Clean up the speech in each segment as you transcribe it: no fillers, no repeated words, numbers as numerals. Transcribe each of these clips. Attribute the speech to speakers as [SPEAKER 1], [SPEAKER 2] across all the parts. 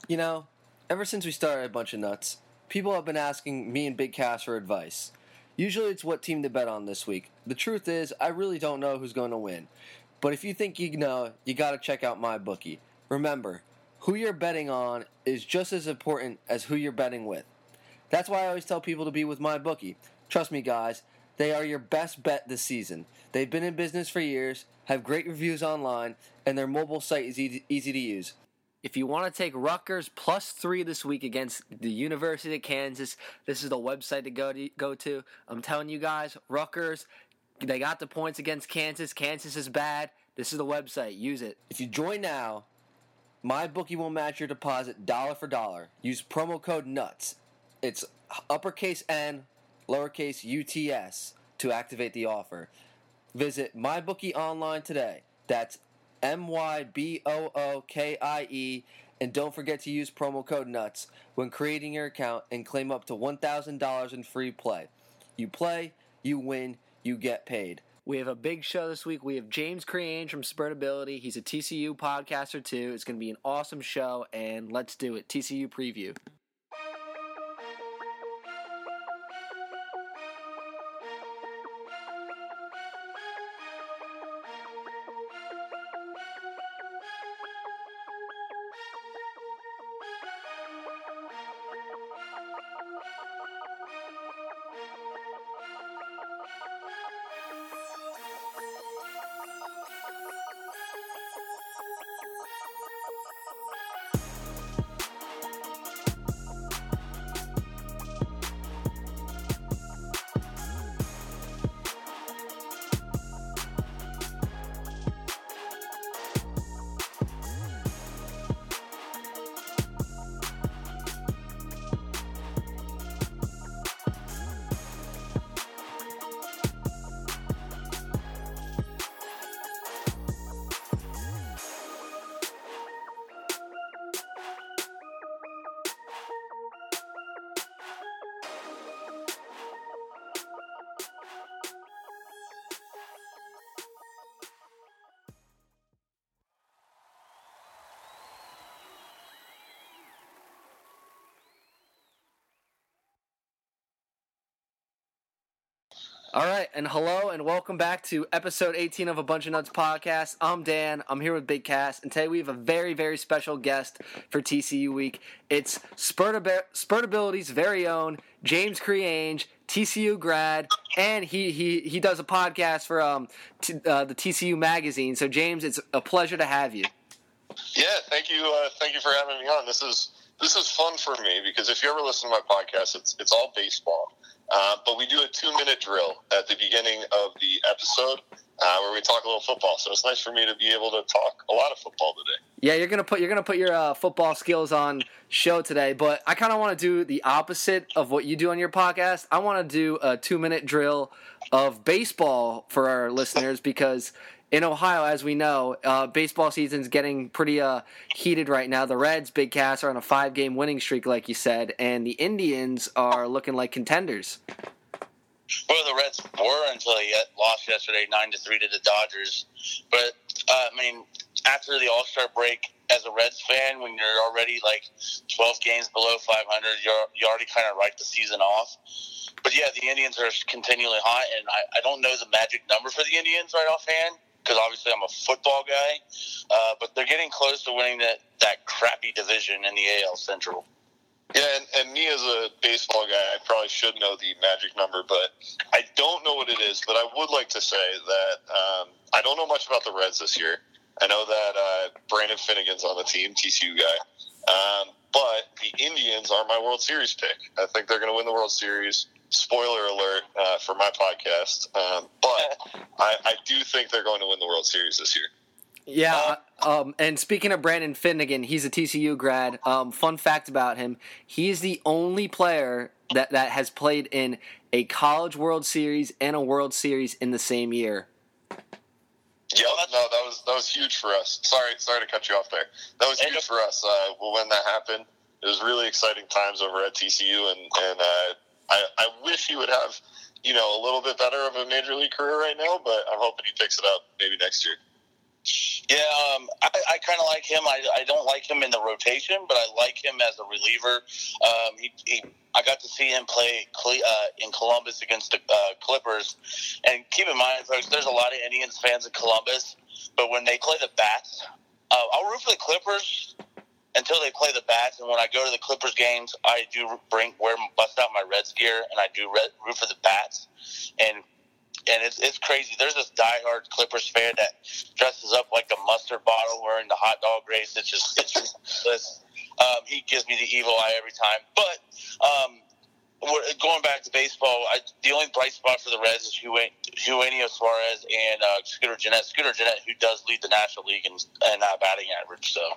[SPEAKER 1] You know, ever since we started A Bunch of Nuts, people have been asking me and Big Cass for advice. Usually it's what team to bet on this week. The truth is, I really don't know who's going to win. But if you think you know, you got to check out MyBookie. Remember, who you're betting on is just as important as who you're betting with. That's why I always tell people to be with MyBookie. Trust me, guys, they are your best bet this season. They've been in business for years, have great reviews online, and their mobile site is easy to use. If you want to take Rutgers +3 this week against the University of Kansas, this is the website to go to. I'm telling you guys, Rutgers, they got the points against Kansas. Kansas is bad. This is the website. Use it. If you join now, MyBookie will match your deposit dollar for dollar. Use promo code NUTS. It's uppercase N, lowercase UTS to activate the offer. Visit MyBookie online today. That's MyBookie, and don't forget to use promo code NUTS when creating your account and claim up to $1,000 in free play. You play, you win, you get paid. We have a big show this week. We have James Creange from Spurtability. He's a TCU podcaster too. It's going to be an awesome show, and let's do it. TCU preview. All right, and hello, and welcome back to episode 18 of A Bunch of Nuts podcast. I'm Dan. I'm here with Big Cass, and today we have a very, very special guest for TCU Week. It's Spurtability's very own James Creange, TCU grad, and he does a podcast for the TCU magazine. So, James, it's a pleasure to have you.
[SPEAKER 2] Yeah, thank you for having me on. This is fun for me because if you ever listen to my podcast, it's all baseball. But we do a 2-minute drill at the beginning of the episode where we talk a little football. So it's nice for me to be able to talk a lot of football today.
[SPEAKER 1] Yeah, you're gonna put your football skills on show today, but I kind of want to do the opposite of what you do on your podcast. I want to do a 2-minute drill of baseball for our listeners because in Ohio, as we know, baseball season's getting pretty heated right now. The Reds, Big Cass, are on a 5-game winning streak, like you said, and the Indians are looking like contenders.
[SPEAKER 3] Well, the Reds were until they lost yesterday 9-3 to the Dodgers. But, after the All-Star break, as a Reds fan, when you're already like 12 games below 500, you already kind of write the season off. But, yeah, the Indians are continually hot, and I don't know the magic number for the Indians right offhand, because obviously I'm a football guy, but they're getting close to winning that crappy division in the AL Central.
[SPEAKER 2] Yeah, and me as a baseball guy, I probably should know the magic number, but I don't know what it is. But I would like to say that I don't know much about the Reds this year. I know that Brandon Finnegan's on the team, TCU guy. But the Indians are my World Series pick. I think they're going to win the World Series. Spoiler alert for my podcast. But I do think they're going to win the World Series this year.
[SPEAKER 1] Yeah, and speaking of Brandon Finnegan, he's a TCU grad. Fun fact about him, he's the only player that has played in a College World Series and a World Series in the same year.
[SPEAKER 2] Yeah, no, that was huge for us. Sorry to cut you off there. That was huge for us when that happened. It was really exciting times over at TCU, and I wish he would have, a little bit better of a major league career right now, but I'm hoping he picks it up maybe next year.
[SPEAKER 3] Yeah, I kind of like him. I don't like him in the rotation, but I like him as a reliever. I got to see him play in Columbus against the Clippers. And keep in mind, folks, there's a lot of Indians fans in Columbus, but when they play the bats, I'll root for the Clippers until they play the bats. And when I go to the Clippers games, I do bust out my Reds gear, and I do root for the bats. And it's crazy. There's this diehard Clippers fan that dresses up like a mustard bottle wearing the hot dog race. It's ridiculous. He gives me the evil eye every time. But going back to baseball, the only bright spot for the Reds is Eugenio Suarez and Scooter Gennett. Scooter Gennett, who does lead the National League in batting average. So,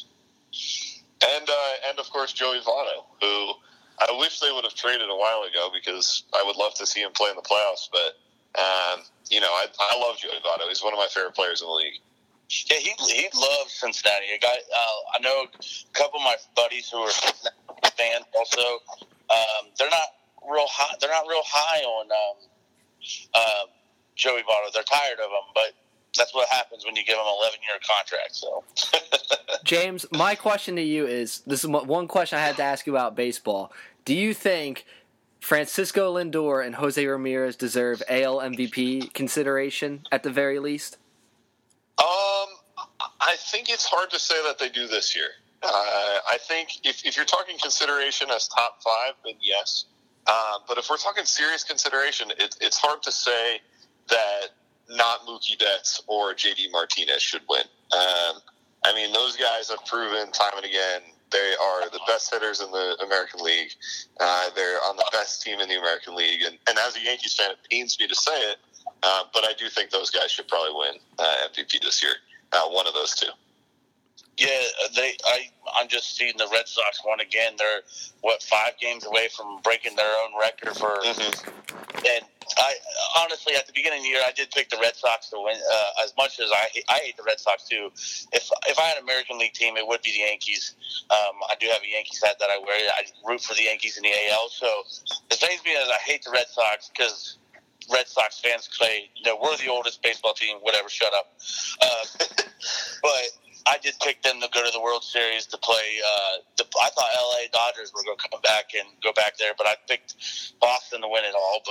[SPEAKER 2] and of course Joey Votto, who I wish they would have traded a while ago because I would love to see him play in the playoffs. But I love Joey Votto. He's one of my favorite players in the league.
[SPEAKER 3] Yeah, he loves Cincinnati. A guy, I know a couple of my buddies who are fans also. They're not real high. They're not real high on Joey Votto. They're tired of him, but that's what happens when you give him an 11-year contract. So,
[SPEAKER 1] James, my question to you is: this is one question I had to ask you about baseball. Do you think Francisco Lindor and Jose Ramirez deserve AL MVP consideration at the very least?
[SPEAKER 2] I think it's hard to say that they do this year. I think if you're talking consideration as top 5, then yes. But if we're talking serious consideration, it's hard to say that not Mookie Betts or JD Martinez should win. I mean, those guys have proven time and again they are the best hitters in the American League. They're on the best team in the American League. And as a Yankees fan, it pains me to say it, but I do think those guys should probably win MVP this year. One of those two.
[SPEAKER 3] Yeah, I'm just seeing the Red Sox won again. They're 5 games away from breaking their own record for. Mm-hmm. And I honestly, at the beginning of the year, I did pick the Red Sox to win. As much as I hate the Red Sox too. If I had an American League team, it would be the Yankees. I do have a Yankees hat that I wear. I root for the Yankees in the AL. So it pains me as I hate the Red Sox because Red Sox fans say, we're the oldest baseball team. Whatever, shut up. But I did pick them to go to the World Series to play. I thought LA Dodgers were going to come back and go back there, but I picked Boston to win it all.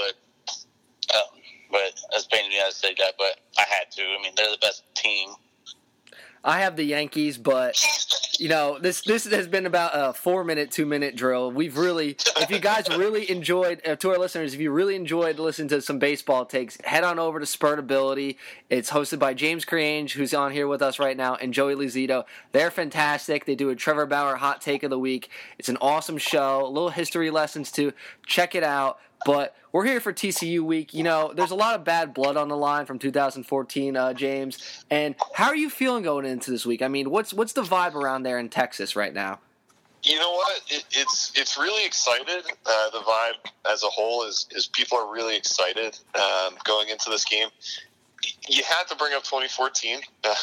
[SPEAKER 3] But it's painful me to say that, but I had to. I mean, they're the best team.
[SPEAKER 1] I have the Yankees, but this has been about a 4-minute, 2-minute drill. If you guys really enjoyed, to our listeners, if you really enjoyed listening to some baseball takes, head on over to Spurtability. It's hosted by James Creange, who's on here with us right now, and Joey Luzito. They're fantastic. They do a Trevor Bauer hot take of the week. It's an awesome show. A little history lessons too. Check it out. But we're here for TCU week. There's a lot of bad blood on the line from 2014, James. And how are you feeling going into this week? I mean, what's the vibe around there in Texas right now?
[SPEAKER 2] You know what? It's really excited. The vibe as a whole is people are really excited going into this game. You had to bring up 2014.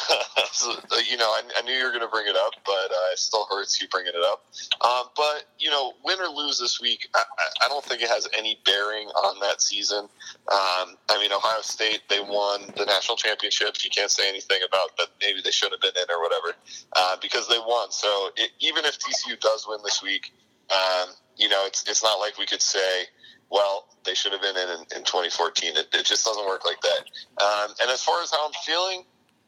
[SPEAKER 2] I knew you were going to bring it up, but it still hurts you bringing it up. But win or lose this week, I don't think it has any bearing on that season. Ohio State, they won the national championship. You can't say anything about that. Maybe they should have been in or whatever because they won. So even if TCU does win this week, it's not like we could say, well, they should have been in 2014. It just doesn't work like that. And as far as how I'm feeling,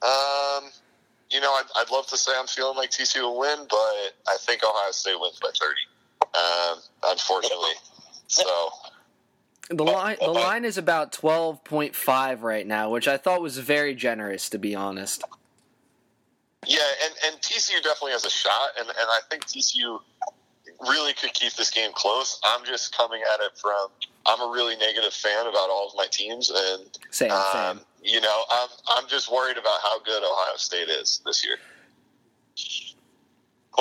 [SPEAKER 2] I'd love to say I'm feeling like TCU will win, but I think Ohio State wins by 30, unfortunately. So
[SPEAKER 1] the line is about 12.5 right now, which I thought was very generous, to be honest.
[SPEAKER 2] Yeah, and TCU definitely has a shot, and I think TCU really could keep this game close. I'm just coming at it from I'm a really negative fan about all of my teams, and
[SPEAKER 1] same.
[SPEAKER 2] I'm just worried about how good Ohio State is this year.
[SPEAKER 3] Wow.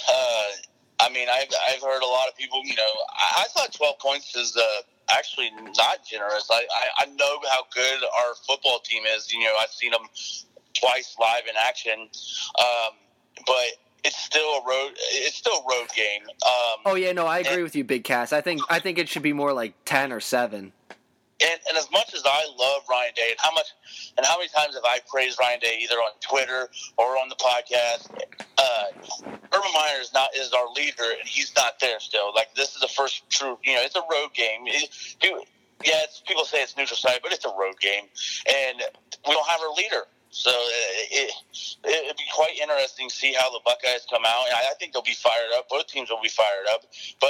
[SPEAKER 3] I've heard a lot of people. I thought 12 points is actually not generous. I know how good our football team is. I've seen them twice live in action, but it's still a road game.
[SPEAKER 1] I agree with you, Big Cass. I think it should be more like 10 or 7.
[SPEAKER 3] And as much as I love Ryan Day, and how many times have I praised Ryan Day either on Twitter or on the podcast? Urban Meyer is our leader, and he's not there still. Like, this is the first true. It's a road game. People say it's neutral site, but it's a road game, and we don't have our leader. So it'd be quite interesting to see how the Buckeyes come out. And I think they'll be fired up. Both teams will be fired up, but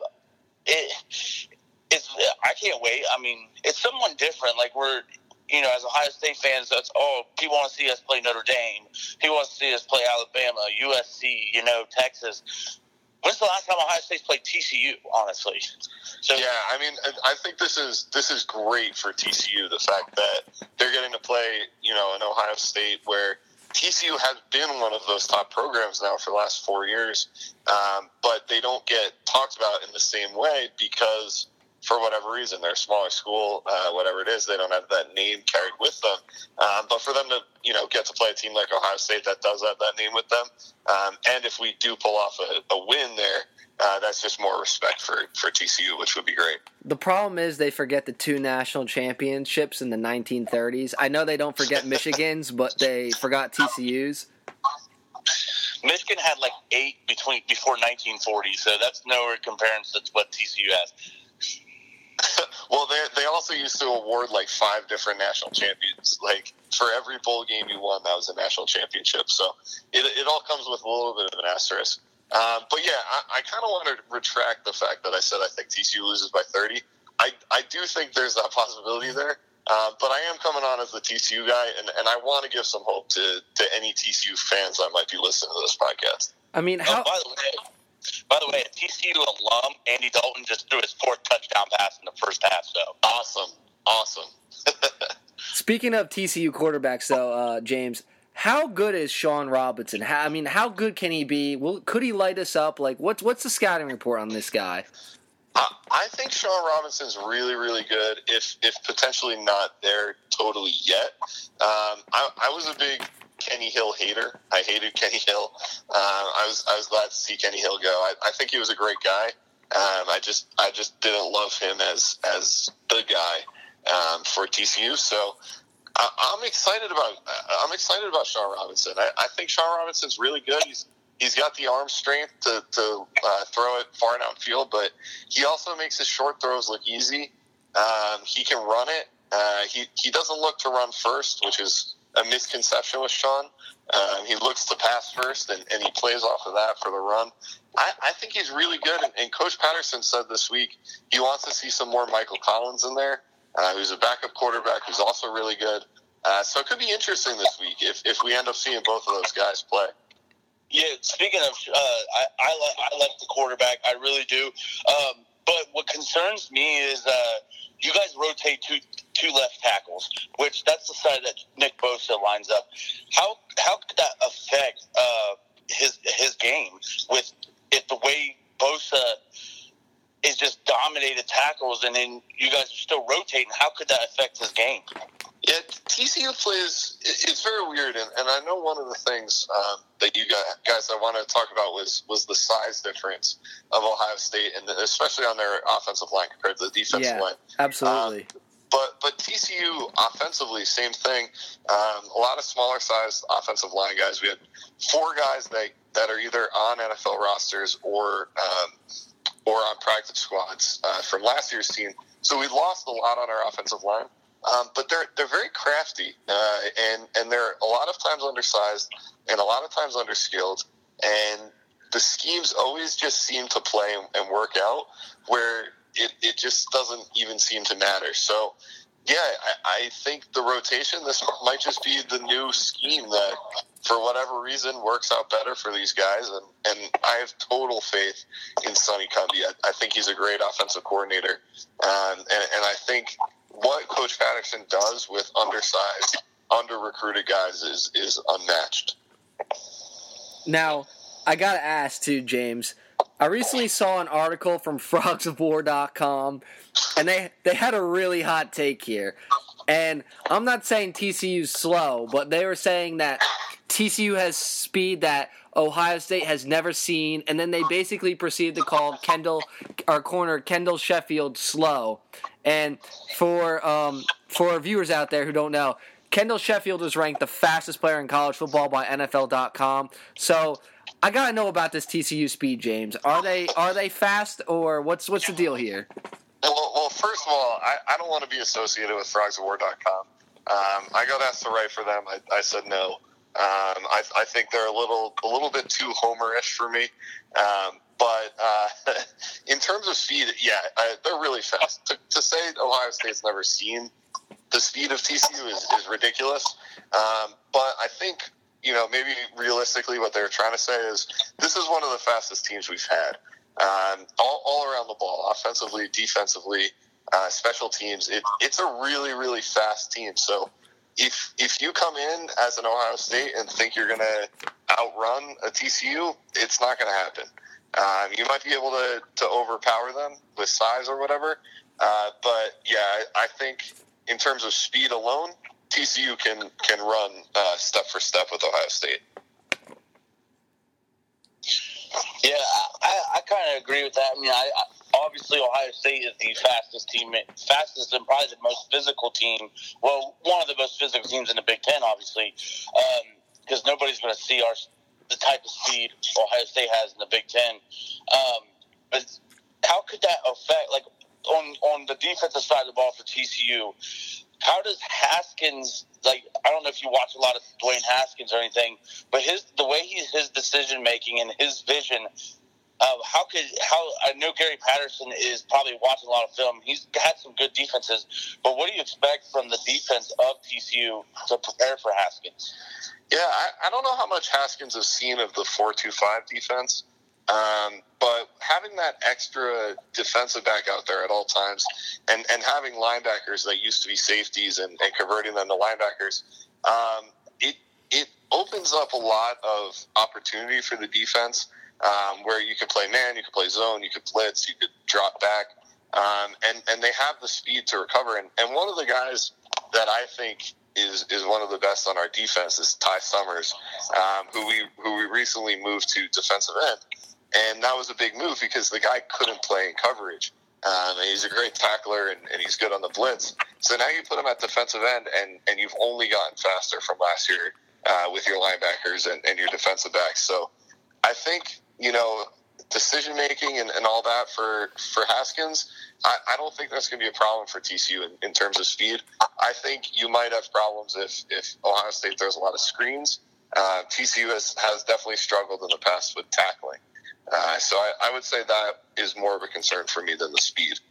[SPEAKER 3] I can't wait. I mean, it's someone different. Like, we're, as Ohio State fans, people want to see us play Notre Dame. People want to see us play Alabama, USC, Texas. When's the last time Ohio State's played TCU, honestly? So,
[SPEAKER 2] yeah, I mean, I think this is great for TCU, the fact that they're getting to play, in Ohio State, where TCU has been one of those top programs now for the last 4 years, but they don't get talked about in the same way because, for whatever reason, they're a smaller school, whatever it is, they don't have that name carried with them. But for them to, get to play a team like Ohio State that does have that name with them, and if we do pull off a win there, that's just more respect for TCU, which would be great.
[SPEAKER 1] The problem is they forget the 2 national championships in the 1930s. I know they don't forget Michigan's, but they forgot TCU's.
[SPEAKER 3] Michigan had like 8 before 1940, so that's nowhere compared to what TCU has.
[SPEAKER 2] Well, they also used to award like 5 different national champions. Like, for every bowl game you won, that was a national championship. So it all comes with a little bit of an asterisk. But yeah, I kind of want to retract the fact that I said I think TCU loses by 30. I do think there's that possibility there. But I am coming on as the TCU guy, and I want to give some hope to any TCU fans that might be listening to this podcast.
[SPEAKER 1] I mean, how...
[SPEAKER 3] By the way, a TCU alum, Andy Dalton, just threw his 4th touchdown pass in the first half. So
[SPEAKER 2] awesome.
[SPEAKER 1] Speaking of TCU quarterbacks, though, James, how good is Sean Robinson? How good can he be? Could he light us up? Like, what's the scouting report on this guy?
[SPEAKER 2] I think Sean Robinson's really, really good, if potentially not there totally yet. I was a big Kenny Hill hater. I hated Kenny Hill. I was glad to see Kenny Hill go. I think he was a great guy. I just didn't love him as the guy for TCU. So I'm excited about Sean Robinson. I think Sean Robinson's really good. He's got the arm strength to throw it far downfield, but he also makes his short throws look easy. He can run it. He doesn't look to run first, which is a misconception with Sean. He looks to pass first, and he plays off of that for the run. I think he's really good, and Coach Patterson said this week he wants to see some more Michael Collins in there, who's a backup quarterback who's also really good. So it could be interesting this week if we end up seeing both of those guys play.
[SPEAKER 3] Yeah, speaking of, I like the quarterback. I really do. But what concerns me is you guys rotate two left tackles, which that's the side that Nick Bosa lines up. How could that affect his game with the way Bosa is just dominated tackles, and then you guys are still rotating? How could that affect his game?
[SPEAKER 2] Yeah, TCU plays, it's very weird, and I know one of the things that you guys I wanted to talk about was the size difference of Ohio State, and especially on their offensive line compared to the defensive line.
[SPEAKER 1] Absolutely.
[SPEAKER 2] But TCU offensively, same thing. A lot of smaller sized offensive line guys. We had 4 guys that are either on NFL rosters or on practice squads from last year's team. So we lost a lot on our offensive line. But they're very crafty, and they're a lot of times undersized and a lot of times underskilled, and the schemes always just seem to play and work out where it just doesn't even seem to matter. So, yeah, I think the rotation, this might just be the new scheme that, for whatever reason, works out better for these guys, and I have total faith in Sonny Cumby. I think he's a great offensive coordinator, and I think what Coach Patterson does with undersized, under-recruited guys is unmatched.
[SPEAKER 1] Now, I got to ask, too, James. I recently saw an article from frogsofwar.com, and they had a really hot take here. And I'm not saying TCU's slow, but they were saying that TCU has speed that Ohio State has never seen, and then they basically proceeded to call corner Kendall Sheffield slow. And for viewers out there who don't know, Kendall Sheffield was ranked the fastest player in college football by NFL.com. So I gotta know about this TCU speed, James. Are they fast, or what's the deal here?
[SPEAKER 2] Well, first of all, I don't want to be associated with frogsofwar.com. I got asked to write for them. I said no. I think they're a little bit too homerish for me. But in terms of speed, they're really fast. To say Ohio State's never seen the speed of TCU is ridiculous. But I think, maybe realistically what they're trying to say is this is one of the fastest teams we've had. All around the ball, offensively, defensively, special teams. It's a really, really fast team. So if you come in as an Ohio State and think you're going to outrun a TCU, it's not going to happen. You might be able to overpower them with size or whatever. But yeah, I think in terms of speed alone, TCU can run step for step with Ohio State.
[SPEAKER 3] Yeah, I kind of agree with that. I mean, obviously Ohio State is the fastest and probably the most physical team. Well, one of the most physical teams in the Big Ten, obviously, because nobody's going to see the type of speed Ohio State has in the Big Ten. But how could that affect, like, on the defensive side of the ball for TCU? How does Haskins, like, I don't know if you watch a lot of Dwayne Haskins or anything, but the way his decision making and his vision, how I know Gary Patterson is probably watching a lot of film. He's had some good defenses, but what do you expect from the defense of TCU to prepare for Haskins?
[SPEAKER 2] Yeah, I don't know how much Haskins has seen of the 4-2-5 defense. But having that extra defensive back out there at all times and having linebackers that used to be safeties and converting them to linebackers, it opens up a lot of opportunity for the defense, where you could play man, you could play zone, you could blitz, you could drop back, and they have the speed to recover. And one of the guys that I think is one of the best on our defense is Ty Summers, who we recently moved to defensive end. And that was a big move because the guy couldn't play in coverage. And he's a great tackler, and he's good on the blitz. So now you put him at defensive end, and you've only gotten faster from last year with your linebackers and your defensive backs. So I think, decision-making and all that for Haskins, I don't think that's going to be a problem for TCU in terms of speed. I think you might have problems if Ohio State throws a lot of screens. TCU has definitely struggled in the past with tackling. So I would say that is more of a concern for me than the speed.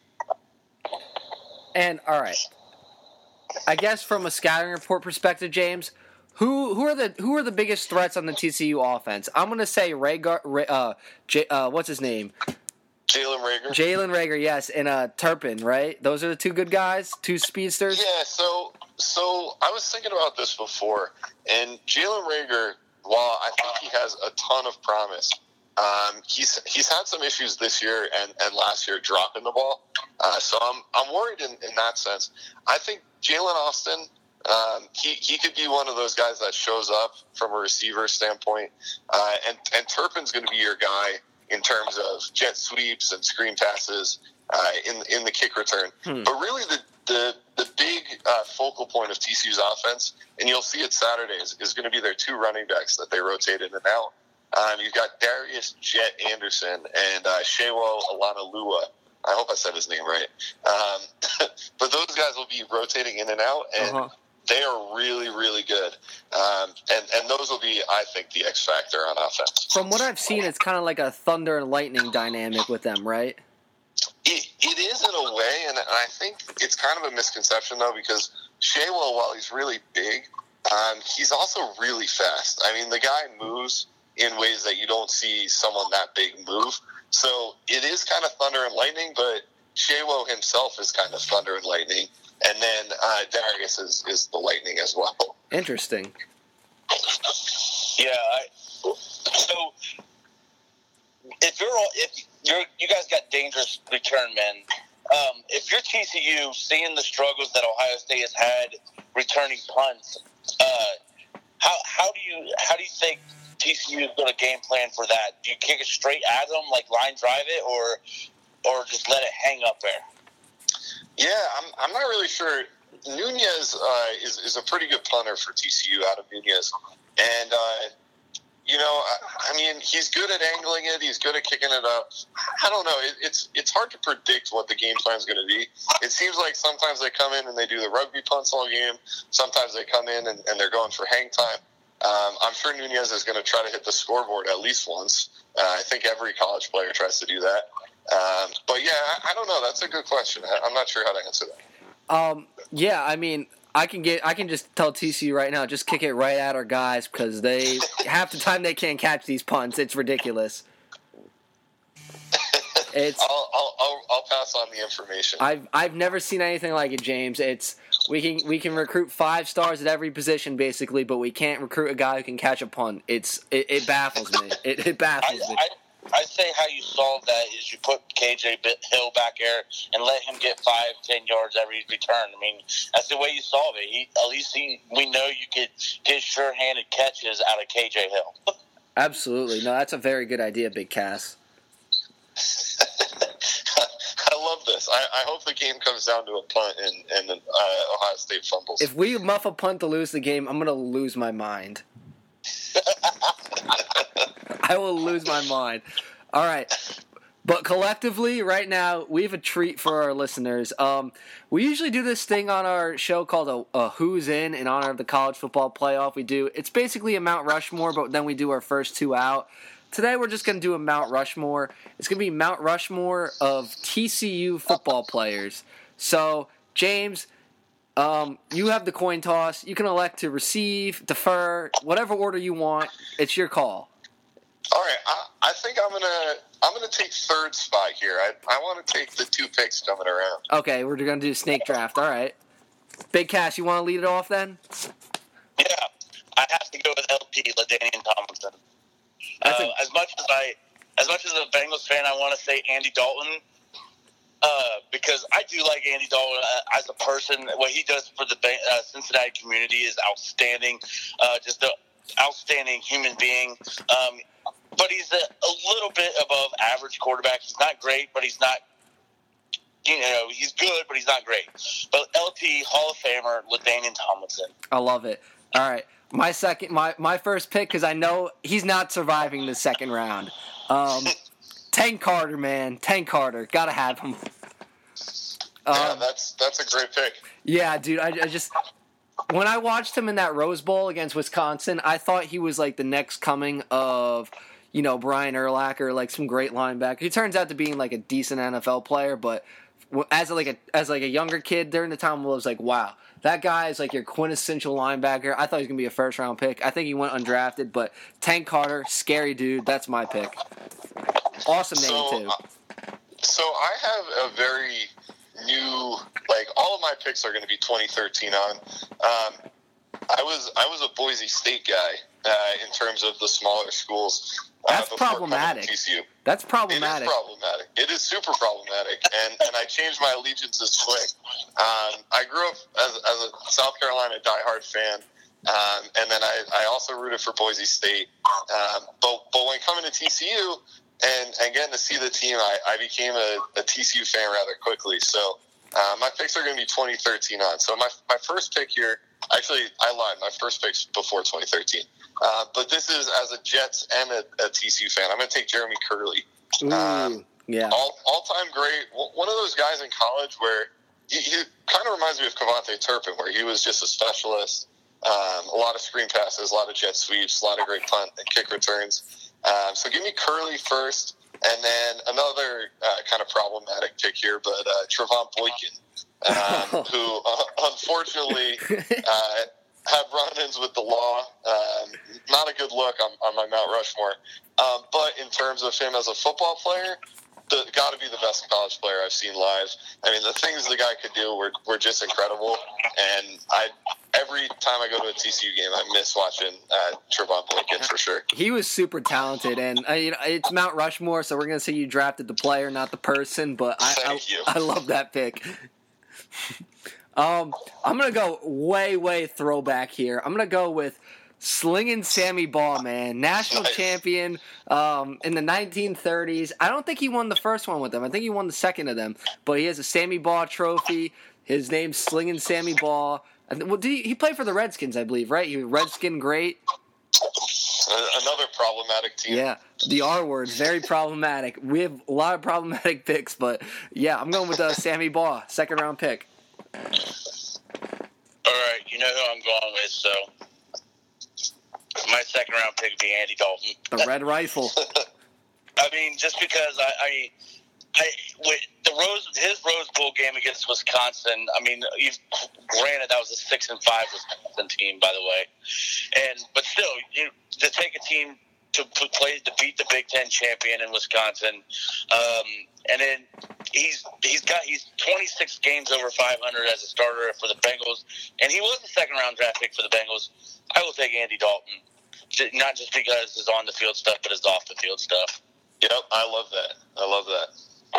[SPEAKER 1] And all right, I guess from a scouting report perspective, James, who are the biggest threats on the TCU offense? I'm going to say what's his name?
[SPEAKER 2] Jalen Reagor.
[SPEAKER 1] Jalen Reagor, yes, and Turpin, right? Those are the two good guys, two speedsters.
[SPEAKER 2] Yeah. So I was thinking about this before, and Jalen Reagor, while I think he has a ton of promise, he's had some issues this year and last year dropping the ball. So I'm worried in that sense. I think Jalen Austin, he could be one of those guys that shows up from a receiver standpoint. And Turpin's going to be your guy in terms of jet sweeps and screen passes in the kick return. But really the big focal point of TCU's offense, and you'll see it Saturdays, is going to be their two running backs that they rotate in and out. You've got Darius Jet Anderson and Shewo Alanalua. I hope I said his name right. But those guys will be rotating in and out, and they are really, really good. And those will be, I think, the X factor on offense. From
[SPEAKER 1] what I've seen, it's kind of like a thunder and lightning dynamic with them, right?
[SPEAKER 2] It is in a way, and I think it's kind of a misconception, though, because Shewo, while he's really big, he's also really fast. I mean, the guy moves in ways that you don't see someone that big move. So it is kind of thunder and lightning, but Shewo himself is kind of thunder and lightning. And then Darius is the lightning as well.
[SPEAKER 1] Interesting.
[SPEAKER 3] Yeah. So if you guys got dangerous return men, if you're TCU, seeing the struggles that Ohio State has had returning punts, how do you think TCU is going to game plan for that? Do you kick it straight at them, like line drive it, or just let it hang up there?
[SPEAKER 2] Yeah, I'm not really sure. Nunez is a pretty good punter for TCU out of Nunez. And, I mean, he's good at angling it. He's good at kicking it up. I don't know. It's hard to predict what the game plan is going to be. It seems like sometimes they come in and they do the rugby punts all game. Sometimes they come in and they're going for hang time. I'm sure Nunez is going to try to hit the scoreboard at least once. I think every college player tries to do that. But, yeah, I don't know. That's a good question. I'm not sure how to answer that.
[SPEAKER 1] Yeah, I mean, I can just tell TCU right now, just kick it right at our guys because they half the time they can't catch these punts. It's ridiculous.
[SPEAKER 2] I'll pass on the information.
[SPEAKER 1] I've never seen anything like it, James. We can recruit 5 stars at every position basically, but we can't recruit a guy who can catch a punt. It baffles me. It baffles me.
[SPEAKER 3] I say how you solve that is you put KJ Hill back there and let him get 5-10 yards every return. I mean, that's the way you solve it. We know you could get sure-handed catches out of KJ Hill.
[SPEAKER 1] Absolutely. No, that's a very good idea, Big Cass.
[SPEAKER 2] I love this. I hope the game comes down to a punt and Ohio State fumbles.
[SPEAKER 1] If we muff a punt to lose the game, I'm going to lose my mind. I will lose my mind. All right. But collectively, right now, we have a treat for our listeners. We usually do this thing on our show called a Who's In honor of the college football playoff. It's basically a Mount Rushmore, but then we do our first 2 out. Today, we're just going to do a Mount Rushmore. It's going to be Mount Rushmore of TCU football players. So, James, you have the coin toss. You can elect to receive, defer, whatever order you want. It's your call.
[SPEAKER 2] All right, I think I'm gonna take third spot here. I want to take the 2 picks coming around.
[SPEAKER 1] Okay, we're gonna do snake draft. All right, Big Cass, you want to lead it off then?
[SPEAKER 3] Yeah, I have to go with LT, LaDainian Tomlinson. As much as a Bengals fan, I want to say Andy Dalton because I do like Andy Dalton as a person. What he does for the Cincinnati community is outstanding. Just an outstanding human being. But he's a little bit above average quarterback. He's not great, but he's not, he's good, but he's not great. But LT, Hall of Famer, LaDainian Tomlinson.
[SPEAKER 1] I love it. All right. My first pick, because I know he's not surviving the second round. Tank Carter, man. Tank Carter. Got to have him.
[SPEAKER 2] Yeah, that's a great pick.
[SPEAKER 1] Yeah, dude. I just... When I watched him in that Rose Bowl against Wisconsin, I thought he was like the next coming of... Brian Urlacher, like some great linebacker. He turns out to being like a decent NFL player, but as a younger kid during the time, I was like, wow, that guy is like your quintessential linebacker. I thought he was gonna be a first round pick. I think he went undrafted, but Tank Carter, scary dude. That's my pick. Awesome name too.
[SPEAKER 2] So I have a very new, all of my picks are going to be 2013 on. I was a Boise State guy in terms of the smaller schools.
[SPEAKER 1] That's problematic.
[SPEAKER 2] TCU.
[SPEAKER 1] That's problematic.
[SPEAKER 2] It is problematic. It is super problematic, and I changed my allegiances quick. I grew up as a South Carolina diehard fan, and then I also rooted for Boise State. But when coming to TCU and getting to see the team, I became a TCU fan rather quickly. So my picks are going to be 2013 on. So my first pick here. Actually, I lied. My first pick's before 2013. But this is as a Jets and a TCU fan. I'm going to take Jeremy Curley.
[SPEAKER 1] Yeah.
[SPEAKER 2] All-time great. One of those guys in college where he kind of reminds me of Kavontae Turpin, where he was just a specialist. A lot of screen passes, a lot of jet sweeps, a lot of great punt and kick returns. So give me Curley first, and then another kind of problematic pick here, but Trevon Boykin. Who unfortunately have run-ins with the law. Not a good look on my Mount Rushmore. But in terms of him as a football player, got to be the best college player I've seen live. I mean, the things the guy could do were just incredible. And every time I go to a TCU game, I miss watching Trevon Boykin for sure.
[SPEAKER 1] He was super talented, and it's Mount Rushmore, so we're going to say you drafted the player, not the person. But I love that pick. I'm going to go way throwback here. I'm going to go with Slinging Sammy Baugh, man. National champion in the 1930s. I don't think he won the first one with them. I think he won the second of them. But he has a Sammy Baugh trophy. His name's Slinging Sammy Baugh. Well, he played for the Redskins, I believe, right? He was Redskin great.
[SPEAKER 2] Another problematic team.
[SPEAKER 1] Yeah, the R word's very problematic. We have a lot of problematic picks, but yeah, I'm going with Sammy Baugh, second-round pick.
[SPEAKER 3] All right, you know who I'm going with, so my second-round pick would be Andy Dalton.
[SPEAKER 1] The Red Rifle.
[SPEAKER 3] I mean, just because with his Rose Bowl game against Wisconsin, I mean, granted that was a 6-5 Wisconsin team, by the way, but still, to take a team to beat the Big Ten champion in Wisconsin, and then he's 26 games over 500 as a starter for the Bengals, and he was a second-round draft pick for the Bengals. I will take Andy Dalton, not just because his on-the-field stuff, but his off-the-field stuff.
[SPEAKER 2] Yep, I love that.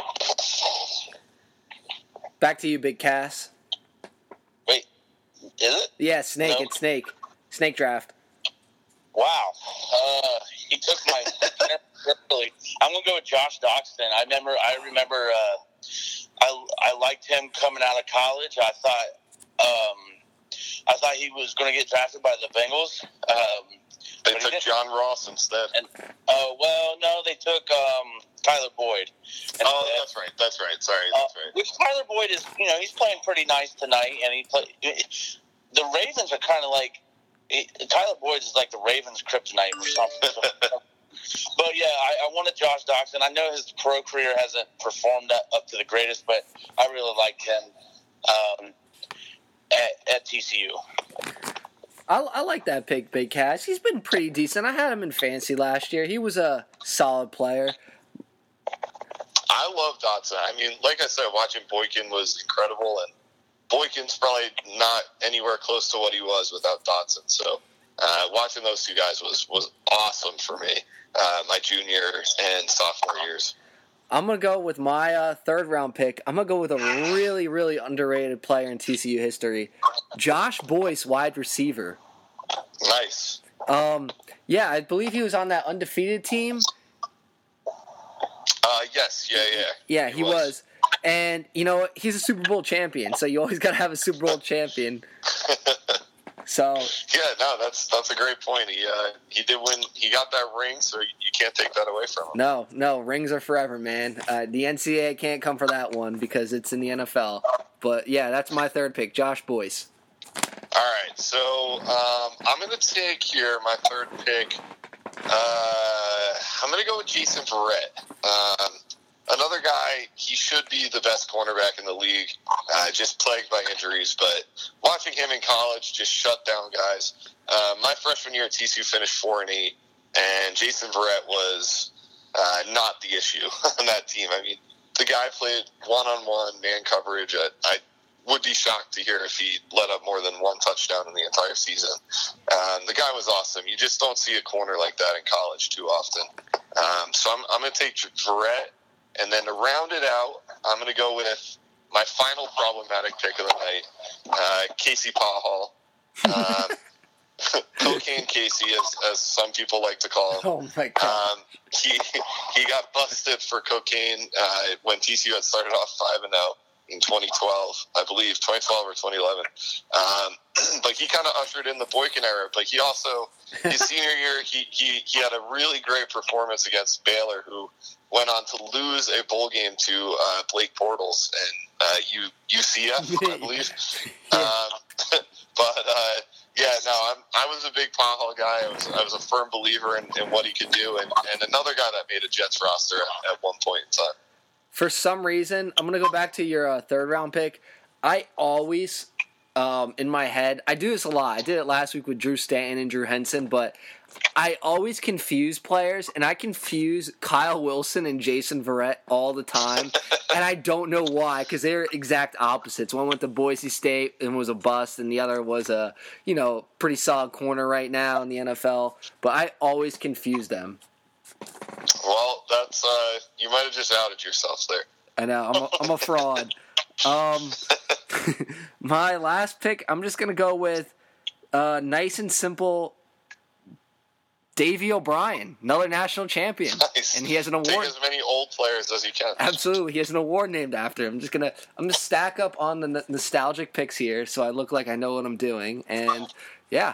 [SPEAKER 1] Back to you, Big Cass.
[SPEAKER 3] Wait, is it?
[SPEAKER 1] Yeah, Snake. No. It's Snake. Snake draft.
[SPEAKER 3] Wow. He took my really. I'm gonna go with Josh Doxson. I remember. I liked him coming out of college. I thought he was going to get drafted by the Bengals.
[SPEAKER 2] They took John Ross instead.
[SPEAKER 3] No, they took Tyler Boyd.
[SPEAKER 2] That's right. Sorry, that's right.
[SPEAKER 3] Which Tyler Boyd is, he's playing pretty nice tonight, and the Ravens are kind of like. Tyler Boyd is like the Ravens' kryptonite or something. But yeah, I wanted Josh Doxson. I know his pro career hasn't performed up to the greatest, but I really liked him at TCU.
[SPEAKER 1] I like that pick, Big Cash. He's been pretty decent. I had him in fantasy last year. He was a solid player.
[SPEAKER 2] I love Dotson. I mean, like I said, watching Boykin was incredible, and Boykin's probably not anywhere close to what he was without Dotson. So watching those two guys was awesome for me, my junior and sophomore years.
[SPEAKER 1] I'm going to go with my third-round pick. I'm going to go with a really, really underrated player in TCU history, Josh Boyce, wide receiver.
[SPEAKER 2] Nice.
[SPEAKER 1] Yeah, I believe he was on that undefeated team.
[SPEAKER 2] Yes, yeah.
[SPEAKER 1] Yeah, he was. And, he's a Super Bowl champion, so you always got to have a Super Bowl champion. So
[SPEAKER 2] yeah, no, that's a great point. He did win. He got that ring, so you can't take that away from him.
[SPEAKER 1] No, rings are forever, man. The NCAA can't come for that one because it's in the NFL. But yeah, that's my third pick, Josh Boyce.
[SPEAKER 2] All right, so I'm going to take here my third pick. I'm going to go with Jason Verrett. Another guy, he should be the best cornerback in the league, just plagued by injuries. But watching him in college just shut down guys. My freshman year at TCU finished 4-8, and Jason Verrett was not the issue on that team. I mean, the guy played one-on-one man coverage. I would be shocked to hear if he let up more than one touchdown in the entire season. The guy was awesome. You just don't see a corner like that in college too often. So I'm going to take Verrett. And then to round it out, I'm going to go with my final problematic pick of the night, Casey Pahal. Cocaine Casey, as some people like to call him.
[SPEAKER 1] Oh, my God.
[SPEAKER 2] He got busted for cocaine when TCU had started off 5-0 in 2012, I believe, 2012 or 2011. But he kind of ushered in the Boykin era. But he also, his senior year, he had a really great performance against Baylor, who went on to lose a bowl game to Blake Bortles and UCF, I believe. I was a big Pahal guy. I was a firm believer in what he could do, and another guy that made a Jets roster at one point in time.
[SPEAKER 1] For some reason, I'm going to go back to your third-round pick. I always, in my head, I do this a lot. I did it last week with Drew Stanton and Drew Henson, but I always confuse players, and I confuse Kyle Wilson and Jason Verrett all the time, and I don't know why, because they're exact opposites. One went to Boise State and was a bust, and the other was a, pretty solid corner right now in the NFL, but I always confuse them.
[SPEAKER 2] Well, that's you might have just outed yourself there.
[SPEAKER 1] I know, I'm a fraud. My last pick, I'm just going to go with nice and simple Davey O'Brien, another national champion.
[SPEAKER 2] Nice.
[SPEAKER 1] And he has an award.
[SPEAKER 2] Take as many old players as you can.
[SPEAKER 1] Absolutely. He has an award named after him. I'm gonna stack up on the nostalgic picks here so I look like I know what I'm doing. And, yeah.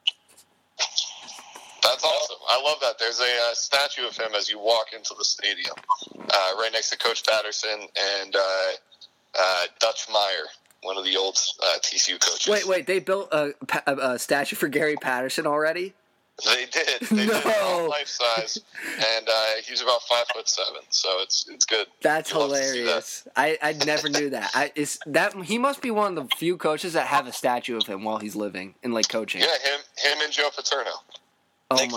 [SPEAKER 2] That's awesome. I love that. There's a statue of him as you walk into the stadium, right next to Coach Patterson and Dutch Meyer, one of the old TCU coaches.
[SPEAKER 1] Wait. They built a statue for Gary Patterson already?
[SPEAKER 2] They did. They did. All life size, and he's about 5'7", so it's good.
[SPEAKER 1] That's
[SPEAKER 2] You'd love to see
[SPEAKER 1] hilarious. I never knew that. He must be one of the few coaches that have a statue of him while he's living and like coaching.
[SPEAKER 2] Yeah, him and Joe Paterno.
[SPEAKER 3] Nick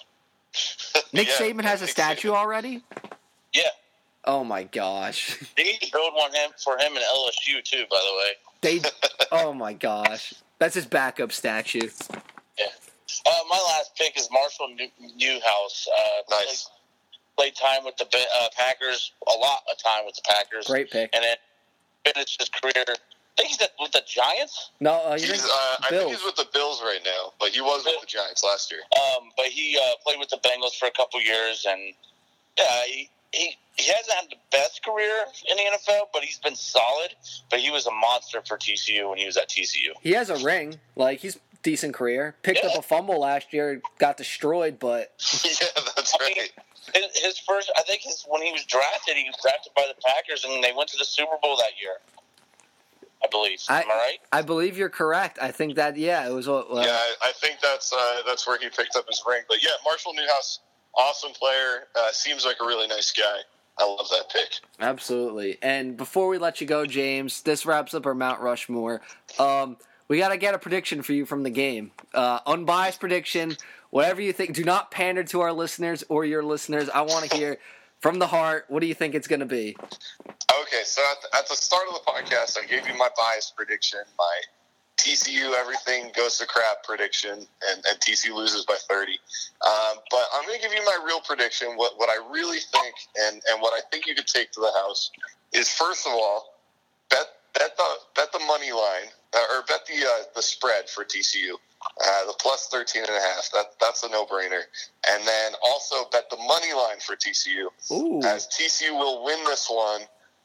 [SPEAKER 3] Saban.
[SPEAKER 1] Nick
[SPEAKER 2] Yeah,
[SPEAKER 1] Saban has a statue already?
[SPEAKER 3] Yeah.
[SPEAKER 1] Oh my gosh.
[SPEAKER 3] They need to build one for him in LSU too, by the way.
[SPEAKER 1] Oh my gosh. That's his backup statue.
[SPEAKER 3] Yeah. My last pick is Marshall Newhouse.
[SPEAKER 2] Nice.
[SPEAKER 3] Played time with the Packers, a lot of time with the Packers.
[SPEAKER 1] Great pick.
[SPEAKER 3] And then finished his career. I think he's with the Giants.
[SPEAKER 1] No,
[SPEAKER 2] I think he's with the Bills right now, but he was with the Giants last year.
[SPEAKER 3] But he played with the Bengals for a couple years, and yeah, he hasn't had the best career in the NFL, but he's been solid. But he was a monster for TCU when he was at TCU.
[SPEAKER 1] He has a ring. Like, he's decent career. Picked up a fumble last year, got destroyed, but
[SPEAKER 2] Yeah, that's right.
[SPEAKER 3] His first, I think, when he was drafted by the Packers, and they went to the Super Bowl that year. I believe. Am I right?
[SPEAKER 1] I believe you're correct. I think that it was.
[SPEAKER 2] I think that's where he picked up his ring. But yeah, Marshall Newhouse, awesome player. Seems like a really nice guy. I love that pick.
[SPEAKER 1] Absolutely. And before we let you go, James, this wraps up our Mount Rushmore. We got to get a prediction for you from the game. Unbiased prediction, whatever you think. Do not pander to our listeners or your listeners. I want to hear from the heart. What do you think it's going to be?
[SPEAKER 2] Okay, so at the start of the podcast, I gave you my bias prediction, my TCU everything goes to crap prediction, and TCU loses by 30. But I'm going to give you my real prediction. What I really think, and what I think you could take to the house is, first of all, bet the money line, or bet the spread for TCU. The plus 13.5. That's a no-brainer. And then also bet the money line for TCU.
[SPEAKER 1] Ooh.
[SPEAKER 2] As TCU will win this one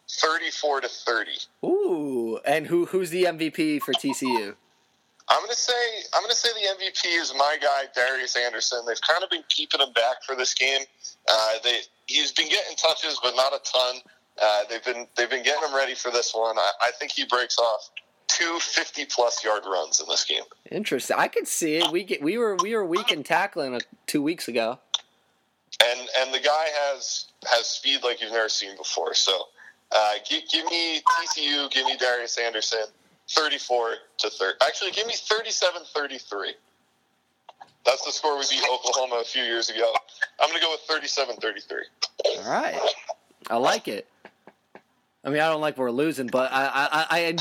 [SPEAKER 2] 34-30.
[SPEAKER 1] Ooh. And who's the MVP for TCU?
[SPEAKER 2] I'm gonna say the MVP is my guy Darius Anderson. They've kind of been keeping him back for this game. He's been getting touches, but not a ton. They've been getting him ready for this one. I think he breaks off 2 50-plus yard runs in this game.
[SPEAKER 1] Interesting. I could see it. We were weak in tackling 2 weeks ago.
[SPEAKER 2] And the guy has speed like you've never seen before. So give me TCU, give me Darius Anderson, 34-30. Actually, give me 37-33. That's the score we beat Oklahoma a few years ago. I'm going to go with 37-33.
[SPEAKER 1] All right. I like it. I mean, I don't like we're losing, but I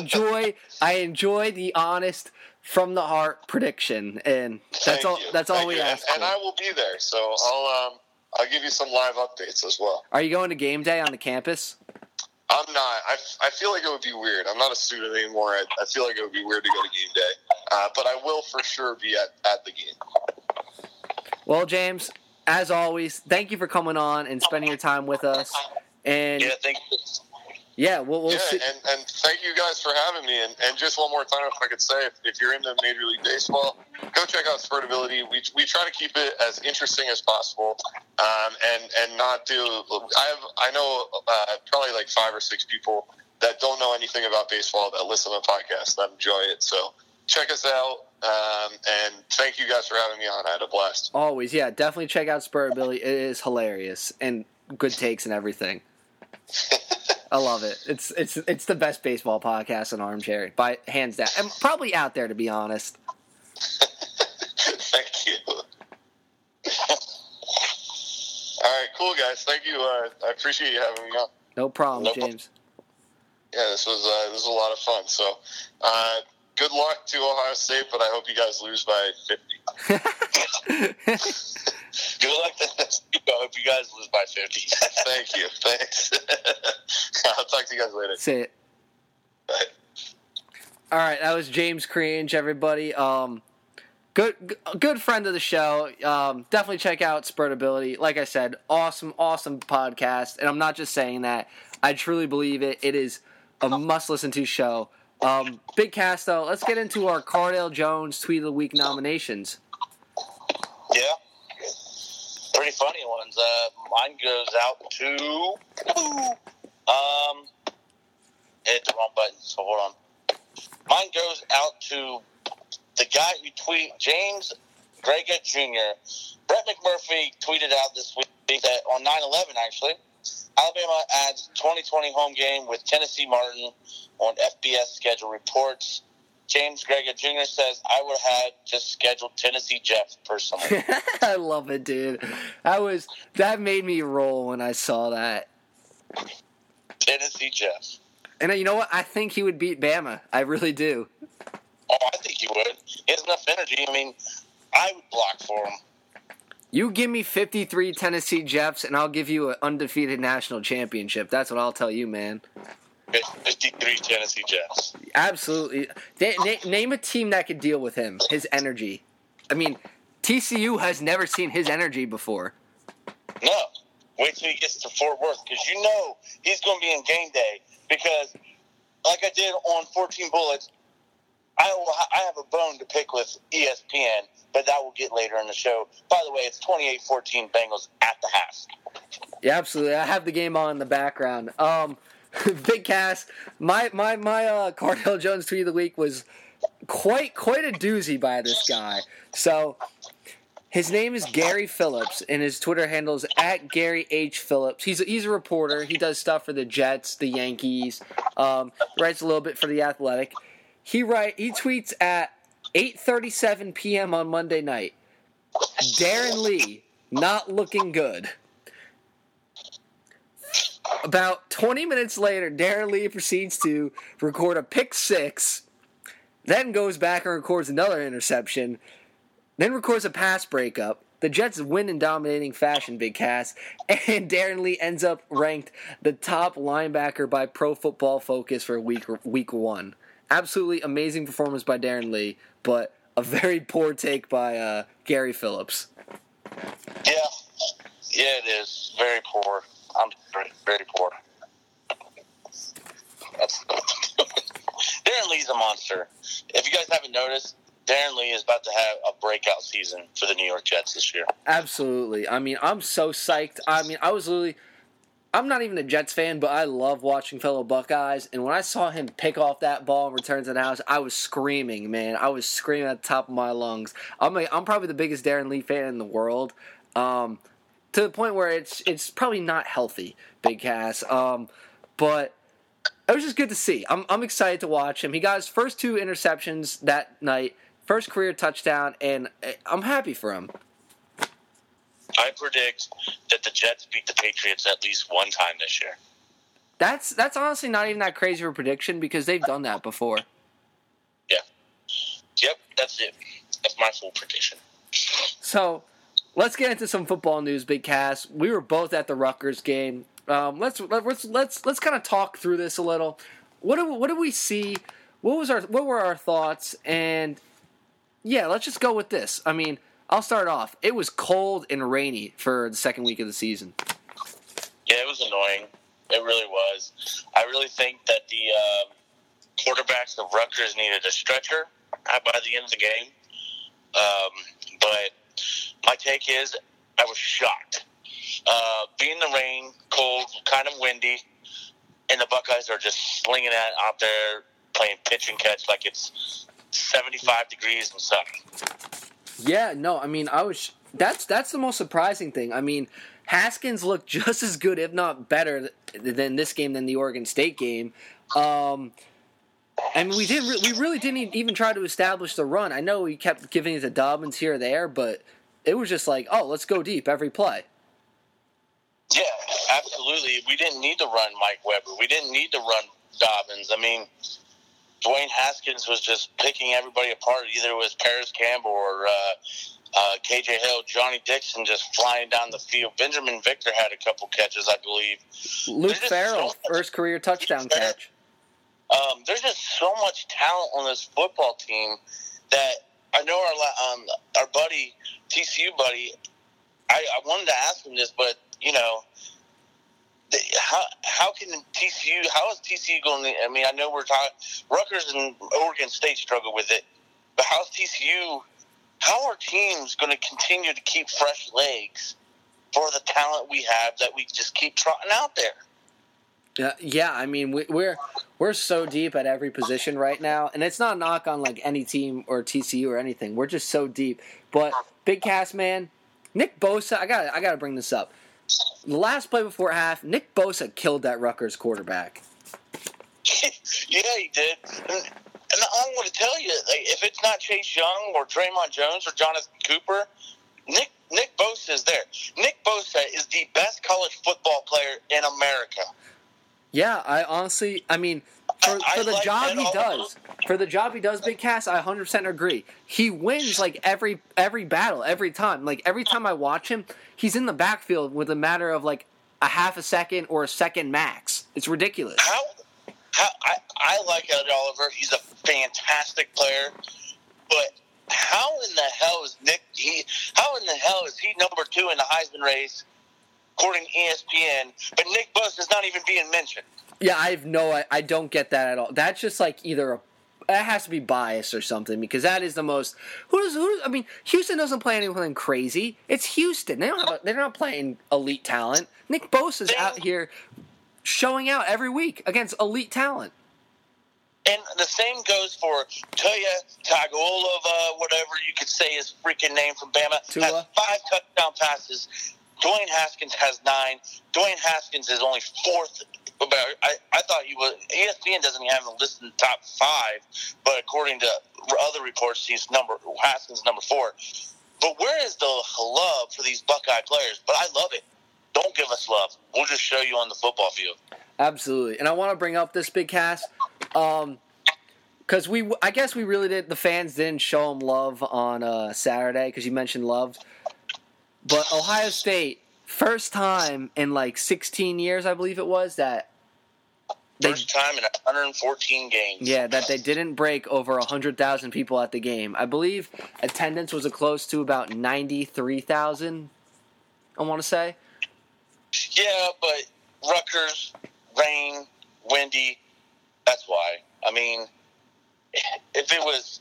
[SPEAKER 1] enjoy the honest, from the heart prediction, and that's all. That's all we ask.
[SPEAKER 2] And I will be there, so I'll give you some live updates as well.
[SPEAKER 1] Are you going to game day on the campus?
[SPEAKER 2] I'm not. I feel like it would be weird. I'm not a student anymore. I feel like it would be weird to go to game day, but I will for sure be at the game.
[SPEAKER 1] Well, James, as always, thank you for coming on and spending your time with us. And
[SPEAKER 3] yeah, thank you.
[SPEAKER 1] Yeah, we'll see.
[SPEAKER 2] And thank you guys for having me. And just one more time, if I could say, if you're into Major League Baseball, go check out Spurtability. We try to keep it as interesting as possible, and not do. I know probably like 5 or 6 people that don't know anything about baseball that listen to the podcast that enjoy it. So check us out. And thank you guys for having me on. I had a blast.
[SPEAKER 1] Always, yeah, definitely check out Spurtability. It is hilarious and good takes and everything. I love it. It's the best baseball podcast in Armchair, by hands down, and probably out there, to be honest.
[SPEAKER 2] Thank you. All right, cool guys. Thank you. I appreciate you having me on.
[SPEAKER 1] No problem, James.
[SPEAKER 2] Yeah, this was a lot of fun. So, good luck to Ohio State, but I hope you guys lose by 50.
[SPEAKER 3] Good luck to this. I hope you guys lose by 50.
[SPEAKER 2] Thank you. Thanks. I'll talk to you guys later.
[SPEAKER 1] See it.
[SPEAKER 2] Bye.
[SPEAKER 1] All right, that was James Cringe, everybody. Good friend of the show. Definitely check out Spurtability. Like I said, awesome podcast. And I'm not just saying that. I truly believe it. It is a must-listen-to show. Big Cass, though, let's get into our Cardale Jones Tweet of the Week nominations.
[SPEAKER 3] Yeah. Pretty funny ones. Mine goes out to... hit the wrong button, so hold on. Mine goes out to the guy who tweeted, James Grega Jr. Brett McMurphy tweeted out this week that on 9/11, actually, Alabama adds 2020 home game with Tennessee Martin on FBS schedule reports. James Grega Jr. says, I would have just scheduled Tennessee Jeff personally.
[SPEAKER 1] I love it, dude. That made me roll when I saw that.
[SPEAKER 3] Tennessee Jeff.
[SPEAKER 1] And you know what? I think he would beat Bama. I really do.
[SPEAKER 3] Oh, I think he would. He has enough energy. I mean, I would block for him.
[SPEAKER 1] You give me 53 Tennessee Jeffs, and I'll give you an undefeated national championship. That's what I'll tell you, man.
[SPEAKER 3] 53 Tennessee Jeffs.
[SPEAKER 1] Absolutely. Name a team that could deal with him, his energy. I mean, TCU has never seen his energy before.
[SPEAKER 3] No. Wait till he gets to Fort Worth, because you know he's going to be in game day. Because, like I did on 14 Bullets, I have a bone to pick with ESPN, but that will get later in the show. By the way, it's 28-14 Bengals at the half.
[SPEAKER 1] Yeah, absolutely. I have the game on in the background. Big Cass, my Cardale Jones Tweet of the Week was quite a doozy by this guy. So his name is Gary Phillips, and his Twitter handle is @GaryH.Phillips. He's a reporter. He does stuff for the Jets, the Yankees. Writes a little bit for The Athletic. He tweets at 8:37 p.m. on Monday night. Darren Lee not looking good. About 20 minutes later, Darren Lee proceeds to record a pick six, then goes back and records another interception, then records a pass breakup. The Jets win in dominating fashion, Big Cass, and Darren Lee ends up ranked the top linebacker by Pro Football Focus for week one. Absolutely amazing performance by Darren Lee, but a very poor take by Gary Phillips.
[SPEAKER 3] Yeah, it is. Very poor. I'm very, very poor. Darren Lee's a monster. If you guys haven't noticed, Darren Lee is about to have a breakout season for the New York Jets this year.
[SPEAKER 1] Absolutely. I mean, I'm so psyched. I mean, I'm not even a Jets fan, but I love watching fellow Buckeyes. And when I saw him pick off that ball and return to the house, I was screaming, man. I was screaming at the top of my lungs. I'm probably the biggest Darren Lee fan in the world, to the point where it's probably not healthy, Big Cass. But it was just good to see. I'm excited to watch him. He got his first 2 interceptions that night, first career touchdown, and I'm happy for him.
[SPEAKER 3] I predict that the Jets beat the Patriots at least one time this year.
[SPEAKER 1] That's honestly not even that crazy of a prediction because they've done that before.
[SPEAKER 3] Yeah. Yep, that's it. That's my full prediction.
[SPEAKER 1] So, let's get into some football news, Big Cass. We were both at the Rutgers game. Let's kind of talk through this a little. What did we see? What were our thoughts? And yeah, let's just go with this. I mean, I'll start off. It was cold and rainy for the second week of the season.
[SPEAKER 3] Yeah, it was annoying. It really was. I really think that the quarterbacks of Rutgers needed a stretcher by the end of the game. But my take is I was shocked. Being the rain, cold, kind of windy, and the Buckeyes are just slinging it out there, playing pitch and catch like it's 75 degrees and sunny.
[SPEAKER 1] Yeah, no, I mean, that's the most surprising thing. I mean, Haskins looked just as good, if not better, than this game than the Oregon State game. And we really didn't even try to establish the run. I know we kept giving it to Dobbins here or there, but it was just like, oh, let's go deep every play.
[SPEAKER 3] Yeah, absolutely. We didn't need to run Mike Weber. We didn't need to run Dobbins. I mean, Dwayne Haskins was just picking everybody apart. Either it was Paris Campbell or KJ Hill, Johnny Dixon just flying down the field. Benjamin Victor had a couple catches, I believe.
[SPEAKER 1] Luke Farrell, first career touchdown catch.
[SPEAKER 3] There's just so much talent on this football team that I know our buddy, TCU buddy, I wanted to ask him this, but, how is TCU going to, I mean, I know we're talking, Rutgers and Oregon State struggle with it, but how are teams going to continue to keep fresh legs for the talent we have that we just keep trotting out there?
[SPEAKER 1] Yeah. I mean, we're so deep at every position right now, and it's not a knock on like any team or TCU or anything. We're just so deep. But Big Cass, man, Nick Bosa, I gotta bring this up. The last play before half, Nick Bosa killed that Rutgers quarterback.
[SPEAKER 3] Yeah, he did. And I'm going to tell you, like, if it's not Chase Young or Draymond Jones or Jonathan Cooper, Nick Bosa is there. Nick Bosa is the best college football player in America.
[SPEAKER 1] Yeah, I mean, for the job he does, Big Cass, I 100% agree. He wins like every battle, every time. Like every time I watch him, he's in the backfield with a matter of like a half a second or a second max. It's ridiculous.
[SPEAKER 3] I like Ed Oliver. He's a fantastic player, but how in the hell is he number 2 in the Heisman race according to ESPN, but Nick Bosa is not even being mentioned?
[SPEAKER 1] Yeah, I don't get that at all. That's just like that has to be bias or something, because that is the most. I mean, Houston doesn't play anything crazy. It's Houston. They're not playing elite talent. Nick Bosa's out here showing out every week against elite talent.
[SPEAKER 3] And the same goes for Tua Tagovailoa, whatever you could say his freaking name from Bama.
[SPEAKER 1] Tua.
[SPEAKER 3] Has 5 touchdown passes. Dwayne Haskins has 9. Dwayne Haskins is only 4th. I thought he was. ESPN doesn't have him listed in the top 5, but according to other reports, Haskins number 4. But where is the love for these Buckeye players? But I love it. Don't give us love. We'll just show you on the football field.
[SPEAKER 1] Absolutely. And I want to bring up this, Big Cass, because I guess we really did. The fans didn't show him love on Saturday because you mentioned love. But Ohio State, first time in like 16 years, I believe it was, that
[SPEAKER 3] first time in 114 games.
[SPEAKER 1] Yeah, that they didn't break over 100,000 people at the game. I believe attendance was close to about 93,000, I want to say.
[SPEAKER 3] Yeah, but Rutgers, rain, windy, that's why. I mean, if it was,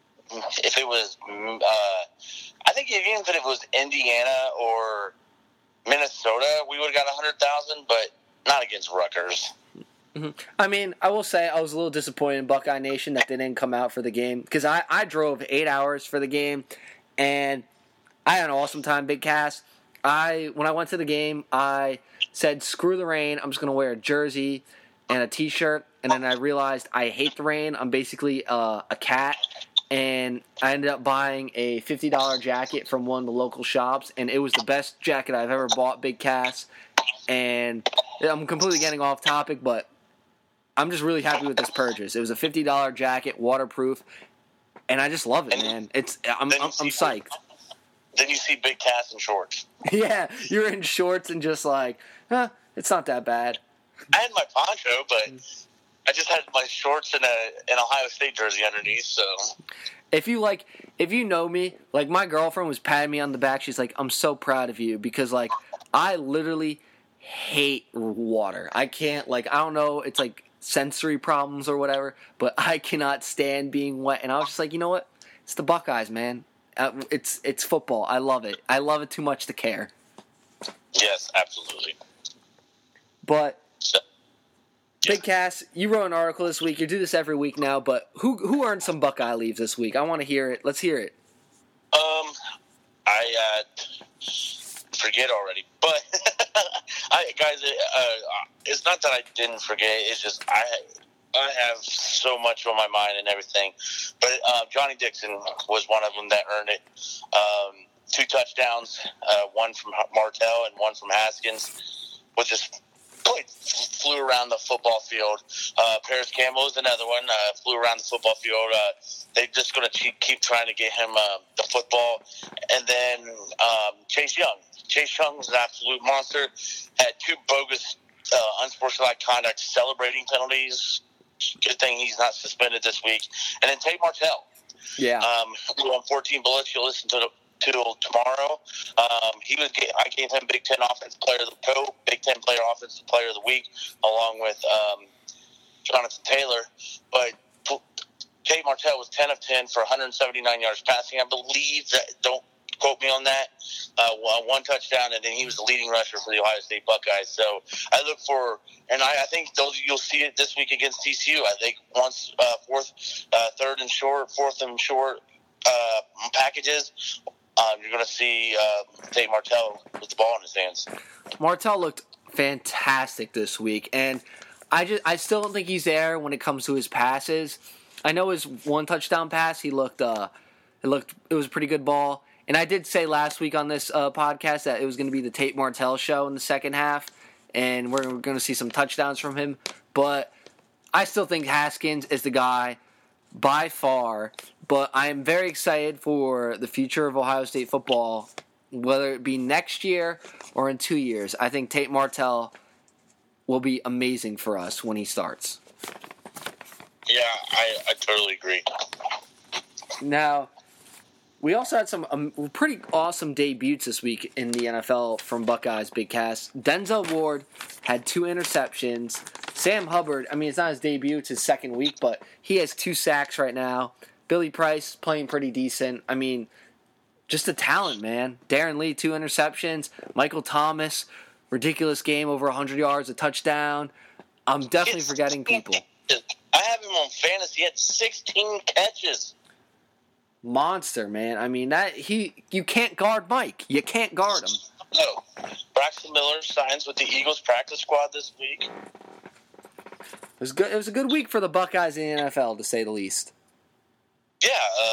[SPEAKER 3] I think even if it was Indiana or Minnesota, we would have got 100,000, but not against Rutgers.
[SPEAKER 1] Mm-hmm. I mean, I will say I was a little disappointed in Buckeye Nation that they didn't come out for the game, because I drove 8 hours for the game, and I had an awesome time, Big Cass. When I went to the game, I said, screw the rain, I'm just going to wear a jersey and a t-shirt, and then I realized I hate the rain. I'm basically a cat, and I ended up buying a $50 jacket from one of the local shops, and it was the best jacket I've ever bought, Big Cass. And I'm completely getting off topic, but I'm just really happy with this purchase. It was a $50 jacket, waterproof, and I just love it, man. I'm psyched.
[SPEAKER 3] Then you see Big Cass in shorts.
[SPEAKER 1] Yeah, you're in shorts and just like, it's not that bad.
[SPEAKER 3] I had my poncho, but I just had my shorts and an Ohio State jersey underneath. So,
[SPEAKER 1] if you know me, like my girlfriend was patting me on the back. She's like, "I'm so proud of you," because like I literally hate water. I can't, like, I don't know. It's like sensory problems or whatever, but I cannot stand being wet. And I was just like, you know what? It's the Buckeyes, man. It's football. I love it. I love it too much to care.
[SPEAKER 3] Yes, absolutely.
[SPEAKER 1] But Big Cass, you wrote an article this week. You do this every week now, but who earned some Buckeye leaves this week? I want to hear it. Let's hear it.
[SPEAKER 3] I forget already, but it's not that I didn't forget. It's just I have so much on my mind and everything. But Johnny Dixon was one of them that earned it. 2 touchdowns, one from Martell and one from Haskins, was just flew around the football field. Paris Campbell is another one, flew around the football field. They're just going to keep trying to get him the football. And then Chase Young. Chase Young was an absolute monster. Had 2 bogus, unsportsmanlike conduct celebrating penalties. Good thing he's not suspended this week. And then Tate Martell.
[SPEAKER 1] Yeah.
[SPEAKER 3] On 14 Bullets, you'll listen to tomorrow. I gave him Big Ten Offensive Player of the Big Ten Player Offensive Player of the Week, along with Jonathan Taylor. But Tate Martell was 10 of 10 for 179 yards passing. I believe that. Don't quote me on that. One touchdown, and then he was the leading rusher for the Ohio State Buckeyes. So I look for, and I think you'll see it this week against TCU. I think once fourth and short packages, you're going to see Tate Martell with the ball in his hands.
[SPEAKER 1] Martell looked fantastic this week, and I still don't think he's there when it comes to his passes. I know his one touchdown pass, it was a pretty good ball. And I did say last week on this podcast that it was going to be the Tate Martell show in the second half, and we're going to see some touchdowns from him. But I still think Haskins is the guy by far. But I am very excited for the future of Ohio State football, whether it be next year or in 2 years. I think Tate Martell will be amazing for us when he starts.
[SPEAKER 3] Yeah, I totally agree.
[SPEAKER 1] Now, we also had some pretty awesome debuts this week in the NFL from Buckeyes Big Cast. Denzel Ward had 2 interceptions. Sam Hubbard, it's not his debut, it's his second week, but he has 2 sacks right now. Billy Price playing pretty decent. Just a talent, man. Darren Lee, 2 interceptions. Michael Thomas, ridiculous game, over 100 yards, a touchdown. I'm definitely forgetting people.
[SPEAKER 3] I have him on fantasy. He had 16 catches.
[SPEAKER 1] Monster, man. You can't guard Mike. You can't guard him.
[SPEAKER 3] No. Braxton Miller signs with the Eagles practice squad this week.
[SPEAKER 1] It was good. It was a good week for the Buckeyes in the NFL, to say the least.
[SPEAKER 3] Yeah,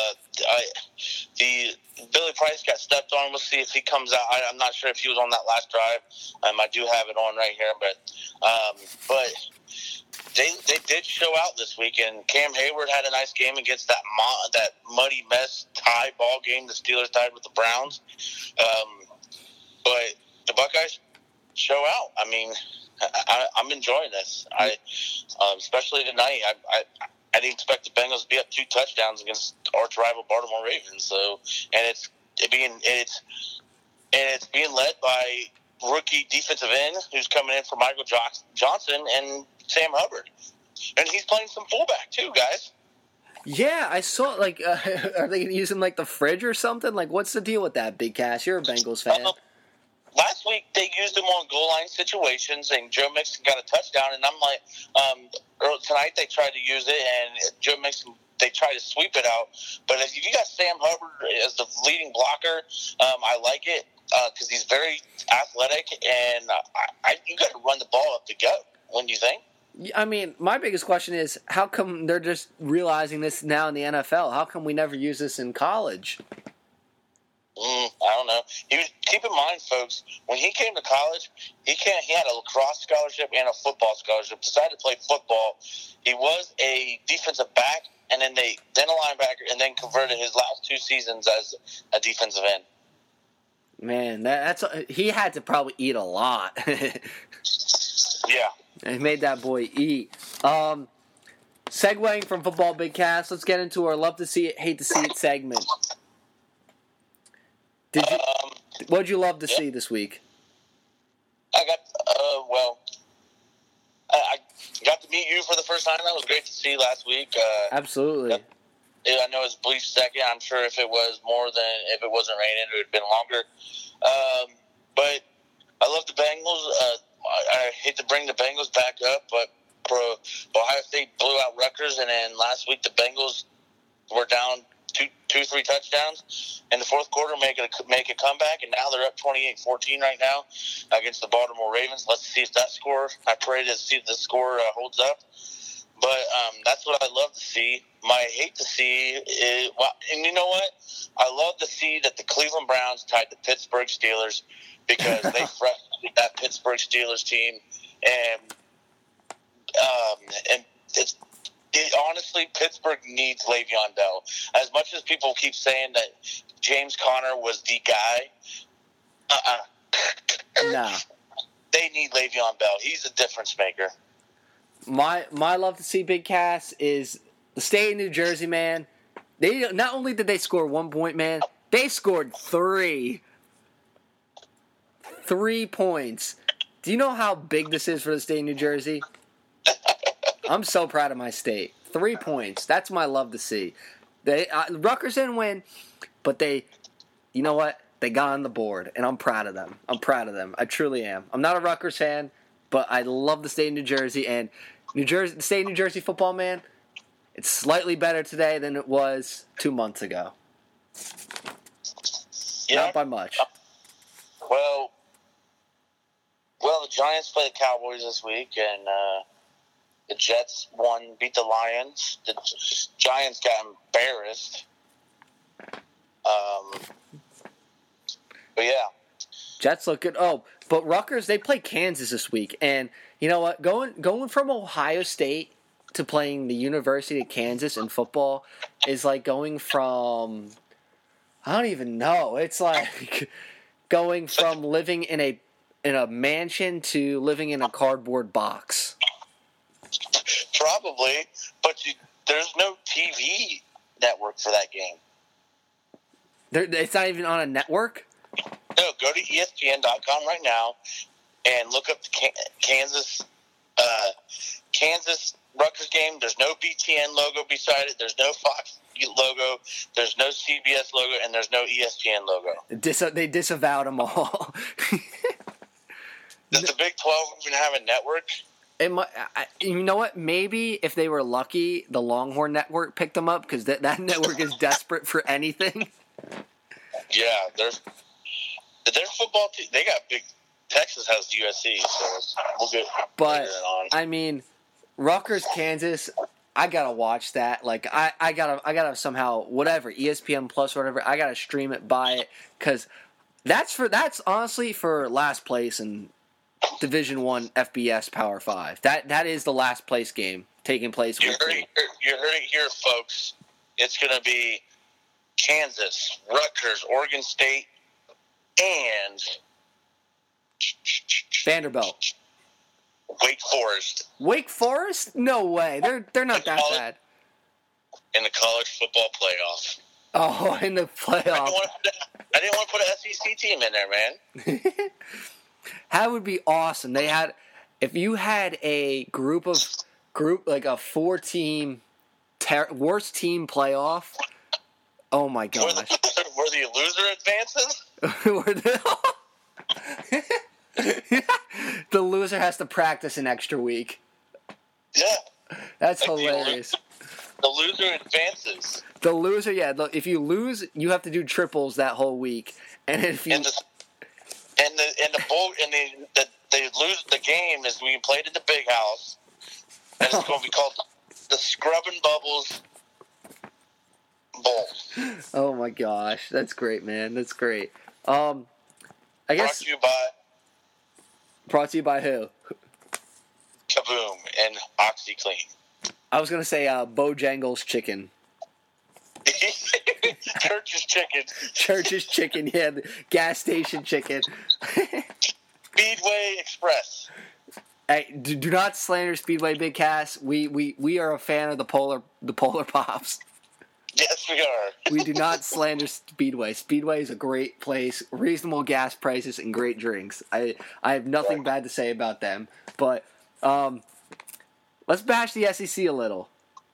[SPEAKER 3] the Billy Price got stepped on. We'll see if he comes out. I'm not sure if he was on that last drive. I do have it on right here, but they did show out this week, and Cam Hayward had a nice game against that muddy mess tie ball game the Steelers tied with the Browns. But the Buckeyes show out. I'm enjoying this. Especially tonight. I didn't expect the Bengals to be up 2 touchdowns against arch rival Baltimore Ravens. So, and it's being led by rookie defensive end who's coming in for Michael Johnson and Sam Hubbard, and he's playing some fullback too, guys.
[SPEAKER 1] Yeah, I saw. Are they going to use him like the fridge or something? What's the deal with that, Big Cass? You're a Bengals fan.
[SPEAKER 3] Last week they used him on goal line situations, and Joe Mixon got a touchdown. And I'm like, tonight they tried to use it, and Joe Mixon, they tried to sweep it out. But if you got Sam Hubbard as the leading blocker, I like it because he's very athletic, and you got to run the ball up the gut. Wouldn't you think?
[SPEAKER 1] My biggest question is, how come they're just realizing this now in the NFL? How come we never use this in college?
[SPEAKER 3] I don't know. Keep in mind, folks, when he came to college, he had a lacrosse scholarship and a football scholarship. Decided to play football. He was a defensive back, and then a linebacker, and then converted his last 2 seasons as a defensive end.
[SPEAKER 1] Man, he had to probably eat a lot.
[SPEAKER 3] Yeah.
[SPEAKER 1] He made that boy eat. Segueing from football, Big Cast, let's get into our love to see it, hate to see it segment. What'd you love to see this week?
[SPEAKER 3] I got to meet you for the first time. That was great to see last week.
[SPEAKER 1] Absolutely.
[SPEAKER 3] I know it's a brief second. I'm sure if it was more than, if it wasn't raining, it would have been longer. But I love the Bengals. I hate to bring the Bengals back up, but Ohio State blew out Rutgers, and then last week the Bengals were down 2-3 touchdowns in the fourth quarter, make a comeback, and now they're up 28-14 right now against the Baltimore Ravens. Let's see if that score. I pray to see if the score holds up. But that's what I love to see. My hate to see is, and you know what? I love to see that the Cleveland Browns tied the Pittsburgh Steelers because they frustrated that Pittsburgh Steelers team, and honestly, Pittsburgh needs Le'Veon Bell. As much as people keep saying that James Conner was the guy,
[SPEAKER 1] Nah.
[SPEAKER 3] They need Le'Veon Bell. He's a difference maker.
[SPEAKER 1] My love to see, Big Cass, is the state of New Jersey, man. They not only did they score 1 point, man, they scored 3. 3 points. Do you know how big this is for the state of New Jersey? I'm so proud of my state. 3 points. That's my love to see. Rutgers didn't win, but you know what? They got on the board, and I'm proud of them. I truly am. I'm not a Rutgers fan, but I love the state of New Jersey, and the state of New Jersey football, man, it's slightly better today than it was 2 months ago.
[SPEAKER 3] Yeah.
[SPEAKER 1] Not by much.
[SPEAKER 3] Well, the Giants play the Cowboys this week, and the Jets beat the Lions. The Giants got embarrassed. But yeah.
[SPEAKER 1] Jets look good. Oh, but Rutgers, they play Kansas this week. And you know what? Going from Ohio State to playing the University of Kansas in football is like going from, I don't even know. It's like going from living in a mansion to living in a cardboard box.
[SPEAKER 3] Probably, but there's no TV network for that game.
[SPEAKER 1] It's not even on a network?
[SPEAKER 3] No, go to ESPN.com right now and look up the Kansas Rutgers game. There's no BTN logo beside it. There's no Fox logo. There's no CBS logo, and there's no ESPN logo.
[SPEAKER 1] They disavowed them all.
[SPEAKER 3] Does the Big 12 even have a network?
[SPEAKER 1] You know what? Maybe if they were lucky, the Longhorn Network picked them up because that network is desperate for anything.
[SPEAKER 3] Yeah, their football team. They got big. Texas has USC, so we'll get.
[SPEAKER 1] But
[SPEAKER 3] on.
[SPEAKER 1] I mean, Rutgers, Kansas. I gotta watch that. Like I gotta somehow whatever ESPN Plus or whatever. I gotta stream it, buy it because that's honestly for last place in Division I FBS Power 5. That is the last place game taking place.
[SPEAKER 3] You heard it here, folks. It's gonna be Kansas, Rutgers, Oregon State, and
[SPEAKER 1] Vanderbilt.
[SPEAKER 3] Wake Forest.
[SPEAKER 1] Wake Forest? No way. They're not that bad.
[SPEAKER 3] In the college football playoff.
[SPEAKER 1] Oh, in the playoff.
[SPEAKER 3] I didn't want to put an SEC team in there, man.
[SPEAKER 1] That would be awesome. If you had a group like a 4-team worst team playoff. Oh my gosh.
[SPEAKER 3] Were the loser advances?
[SPEAKER 1] The loser has to practice an extra week.
[SPEAKER 3] Yeah.
[SPEAKER 1] That's like hilarious.
[SPEAKER 3] The loser advances.
[SPEAKER 1] The loser, yeah. If you lose, you have to do triples that whole week. And if you they lose the game is we played at the Big House, and it's going to be called the Scrubbin' Bubbles Bowl. Oh my gosh, that's great, man. That's great. I guess brought to you by who?
[SPEAKER 3] Kaboom and OxyClean.
[SPEAKER 1] I was gonna say Bojangles Chicken.
[SPEAKER 3] Church's Chicken.
[SPEAKER 1] Church's Chicken, yeah, the gas station chicken.
[SPEAKER 3] Speedway Express.
[SPEAKER 1] Hey, do not slander Speedway Big Cass. We are a fan of the Polar Pops.
[SPEAKER 3] Yes, we are.
[SPEAKER 1] We do not slander Speedway. Speedway is a great place, reasonable gas prices, and great drinks. I have nothing bad to say about them. But let's bash the SEC a little.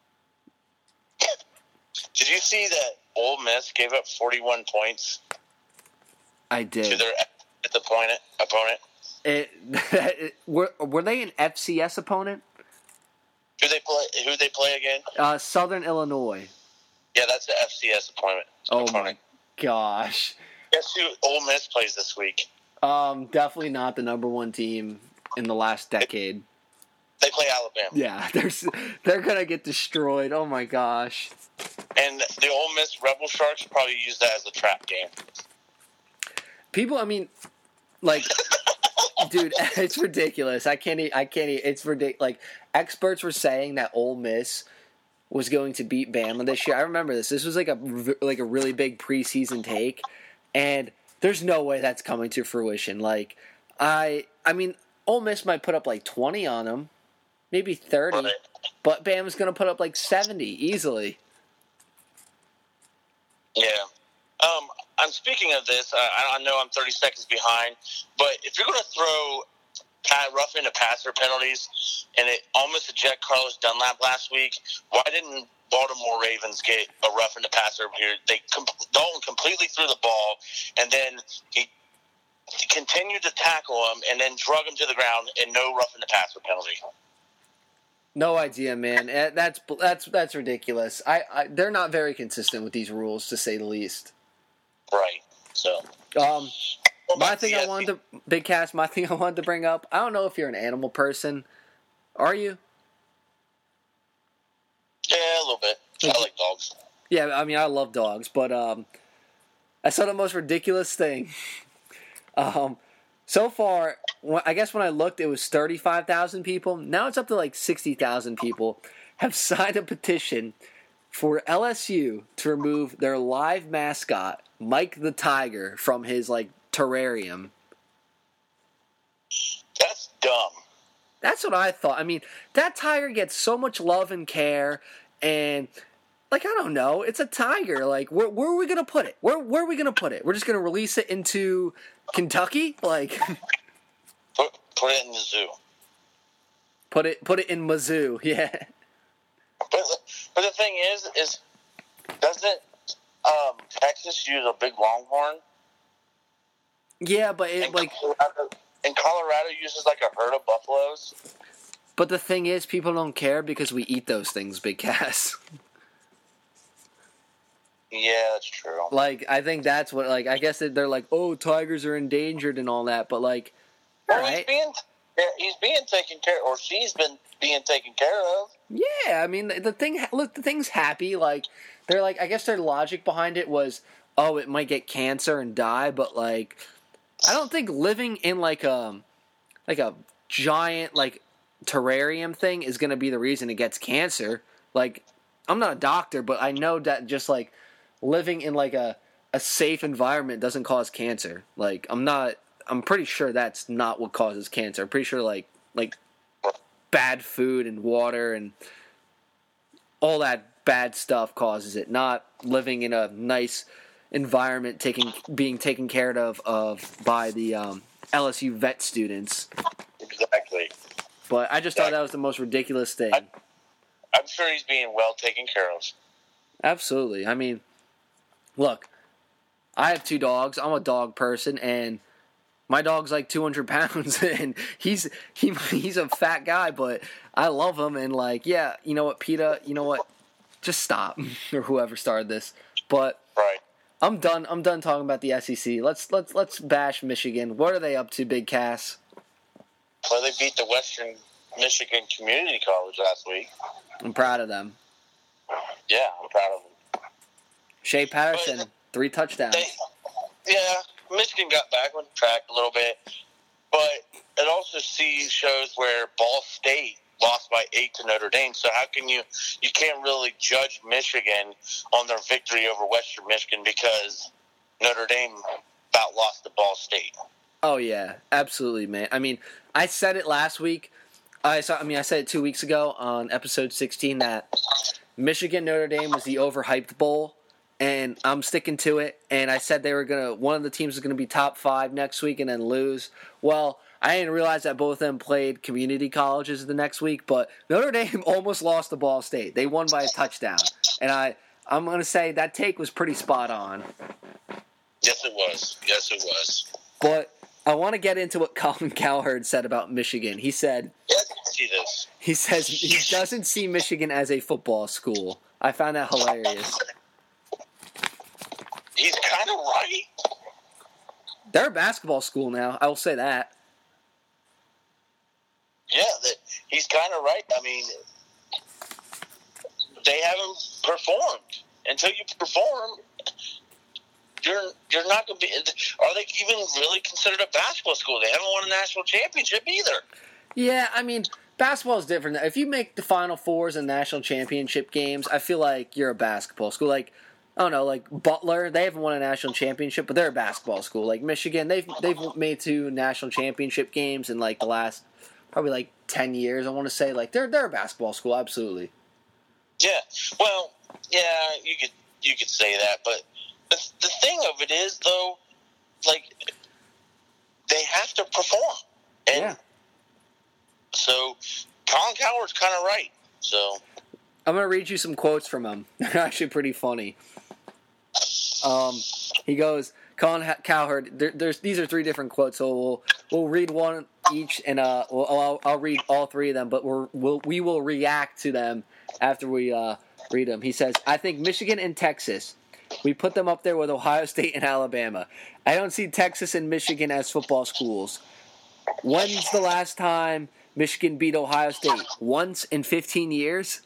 [SPEAKER 3] Did you see that Ole Miss gave up 41 points?
[SPEAKER 1] I did.
[SPEAKER 3] To their opponent?
[SPEAKER 1] Were they an FCS opponent?
[SPEAKER 3] Who they play again?
[SPEAKER 1] Southern Illinois.
[SPEAKER 3] Yeah, that's the FCS opponent.
[SPEAKER 1] Oh my gosh!
[SPEAKER 3] Guess who Ole Miss plays this week?
[SPEAKER 1] Definitely not the number one team in the last decade.
[SPEAKER 3] They play Alabama.
[SPEAKER 1] Yeah, they're gonna get destroyed. Oh my gosh!
[SPEAKER 3] And the Ole Miss Rebel Sharks probably use that as a trap game.
[SPEAKER 1] People, I mean, like, dude, it's ridiculous. I can't. It's ridiculous. Like, experts were saying that Ole Miss was going to beat Bama this year. I remember this. This was like a really big preseason take, and there's no way that's coming to fruition. Like, I mean, Ole Miss might put up like 20 on them, maybe 30, but Bama's going to put up like 70 easily.
[SPEAKER 3] Yeah. I'm speaking of this. I know I'm 30 seconds behind, but if you're going to throw roughing the passer penalties, and it almost ejected Carlos Dunlap last week, why didn't Baltimore Ravens get a roughing the passer here? Dalton completely threw the ball, and then he continued to tackle him, and then drug him to the ground, and no roughing the passer penalty.
[SPEAKER 1] No idea, man. That's ridiculous. They're not very consistent with these rules, to say the least.
[SPEAKER 3] Right. So.
[SPEAKER 1] My thing I wanted to bring up. I don't know if you're an animal person. Are you?
[SPEAKER 3] Yeah, a little bit. I like dogs.
[SPEAKER 1] Yeah, I mean, I love dogs, but I saw the most ridiculous thing. So far, I guess when I looked, it was 35,000 people. Now it's up to like 60,000 people have signed a petition for LSU to remove their live mascot, Mike the Tiger, from his like terrarium.
[SPEAKER 3] That's dumb.
[SPEAKER 1] That's what I thought. I mean, that tiger gets so much love and care, and like, I don't know, it's a tiger. Like, where are we gonna put it? Where are we gonna put it? We're just gonna release it into Kentucky? Like,
[SPEAKER 3] put it in the zoo.
[SPEAKER 1] Put it in Mizzou. Yeah.
[SPEAKER 3] But the thing is doesn't Texas use a big longhorn?
[SPEAKER 1] Yeah, but
[SPEAKER 3] Colorado uses like a herd of buffaloes.
[SPEAKER 1] But the thing is, people don't care because we eat those things, Big Cass.
[SPEAKER 3] Yeah, that's true.
[SPEAKER 1] Like, I think that's what, like, I guess they're like, oh, tigers are endangered and all that, but like, all right.
[SPEAKER 3] He's being taken care of, or she's been being taken care of.
[SPEAKER 1] Yeah, I mean, the thing's happy. Like, they're like, I guess their logic behind it was, oh, it might get cancer and die, but like, I don't think living in like a giant like terrarium thing is going to be the reason it gets cancer. Like, I'm not a doctor, but I know that just like living in like a safe environment doesn't cause cancer. Like, I'm pretty sure that's not what causes cancer. I'm pretty sure like bad food and water and all that bad stuff causes it, not living in a nice environment being taken care of by the LSU vet students.
[SPEAKER 3] Exactly.
[SPEAKER 1] But I just thought that was the most ridiculous thing.
[SPEAKER 3] I'm sure he's being well taken care of.
[SPEAKER 1] Absolutely. I mean, look, I have 2 dogs. I'm a dog person, and my dog's like 200 pounds, and he's a fat guy, but I love him. And like, yeah, you know what, PETA, you know what, just stop, or whoever started this. But
[SPEAKER 3] right.
[SPEAKER 1] I'm done talking about the SEC. Let's bash Michigan. What are they up to, Big Cass?
[SPEAKER 3] Well, they beat the Western Michigan Community College last week.
[SPEAKER 1] I'm proud of them.
[SPEAKER 3] Yeah, I'm proud of them.
[SPEAKER 1] Shea Patterson, 3 touchdowns.
[SPEAKER 3] Michigan got back on track a little bit, but it also shows where Ball State lost by 8 to Notre Dame. So how can you can't really judge Michigan on their victory over Western Michigan because Notre Dame about lost to Ball State.
[SPEAKER 1] Oh yeah, absolutely, man. I mean, I said it last week. I said it 2 weeks ago on episode 16 that Michigan Notre Dame was the overhyped bowl, and I'm sticking to it. And I said one of the teams was gonna be top 5 next week and then lose. Well, I didn't realize that both of them played community colleges the next week, but Notre Dame almost lost to Ball State. They won by a touchdown, and I'm gonna say that take was pretty spot on.
[SPEAKER 3] Yes, it was.
[SPEAKER 1] But I want to get into what Colin Cowherd said about Michigan. He said,
[SPEAKER 3] "Yes, I see this."
[SPEAKER 1] He says he doesn't see Michigan as a football school. I found that hilarious.
[SPEAKER 3] He's kind of right.
[SPEAKER 1] They're a basketball school now. I will say that.
[SPEAKER 3] Yeah, he's kind of right. I mean, they haven't performed. Until you perform, you're not going to be. Are they even really considered a basketball school? They haven't won a national championship either.
[SPEAKER 1] Yeah, I mean, basketball is different. If you make the Final Fours and national championship games, I feel like you're a basketball school. Like, I don't know, like Butler, they haven't won a national championship, but they're a basketball school. Like Michigan, they've made 2 national championship games in like the last probably like 10 years. I want to say like they're a basketball school, absolutely.
[SPEAKER 3] Yeah, well, yeah, you could say that, but the thing of it is, though, like, they have to perform. And
[SPEAKER 1] yeah.
[SPEAKER 3] so Colin Cowherd's kind of right. So
[SPEAKER 1] I'm going to read you some quotes from him. They're actually pretty funny. He goes, Colin Cowherd, these are 3 different quotes, so we'll read one each, and I'll read all 3 of them, but we will react to them after we read them. He says, I think Michigan and Texas, we put them up there with Ohio State and Alabama. I don't see Texas and Michigan as football schools. When's the last time Michigan beat Ohio State? Once in 15 years?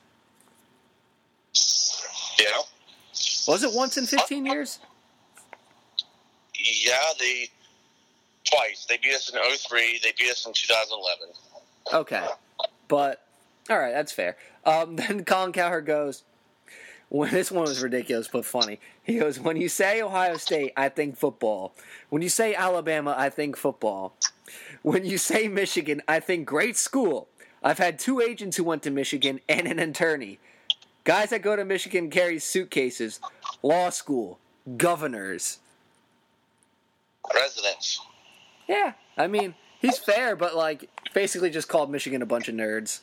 [SPEAKER 3] Yeah.
[SPEAKER 1] Was it once in 15 years?
[SPEAKER 3] Yeah, twice. They beat us in 2003. They beat us in 2011.
[SPEAKER 1] Okay. But, all right, that's fair. Then Colin Cowherd goes, this one was ridiculous but funny. He goes, when you say Ohio State, I think football. When you say Alabama, I think football. When you say Michigan, I think great school. I've had 2 agents who went to Michigan and an attorney. Guys that go to Michigan carry suitcases. Law school. Governors.
[SPEAKER 3] Presidents.
[SPEAKER 1] Yeah, I mean, he's fair, but, like, basically just called Michigan a bunch of nerds.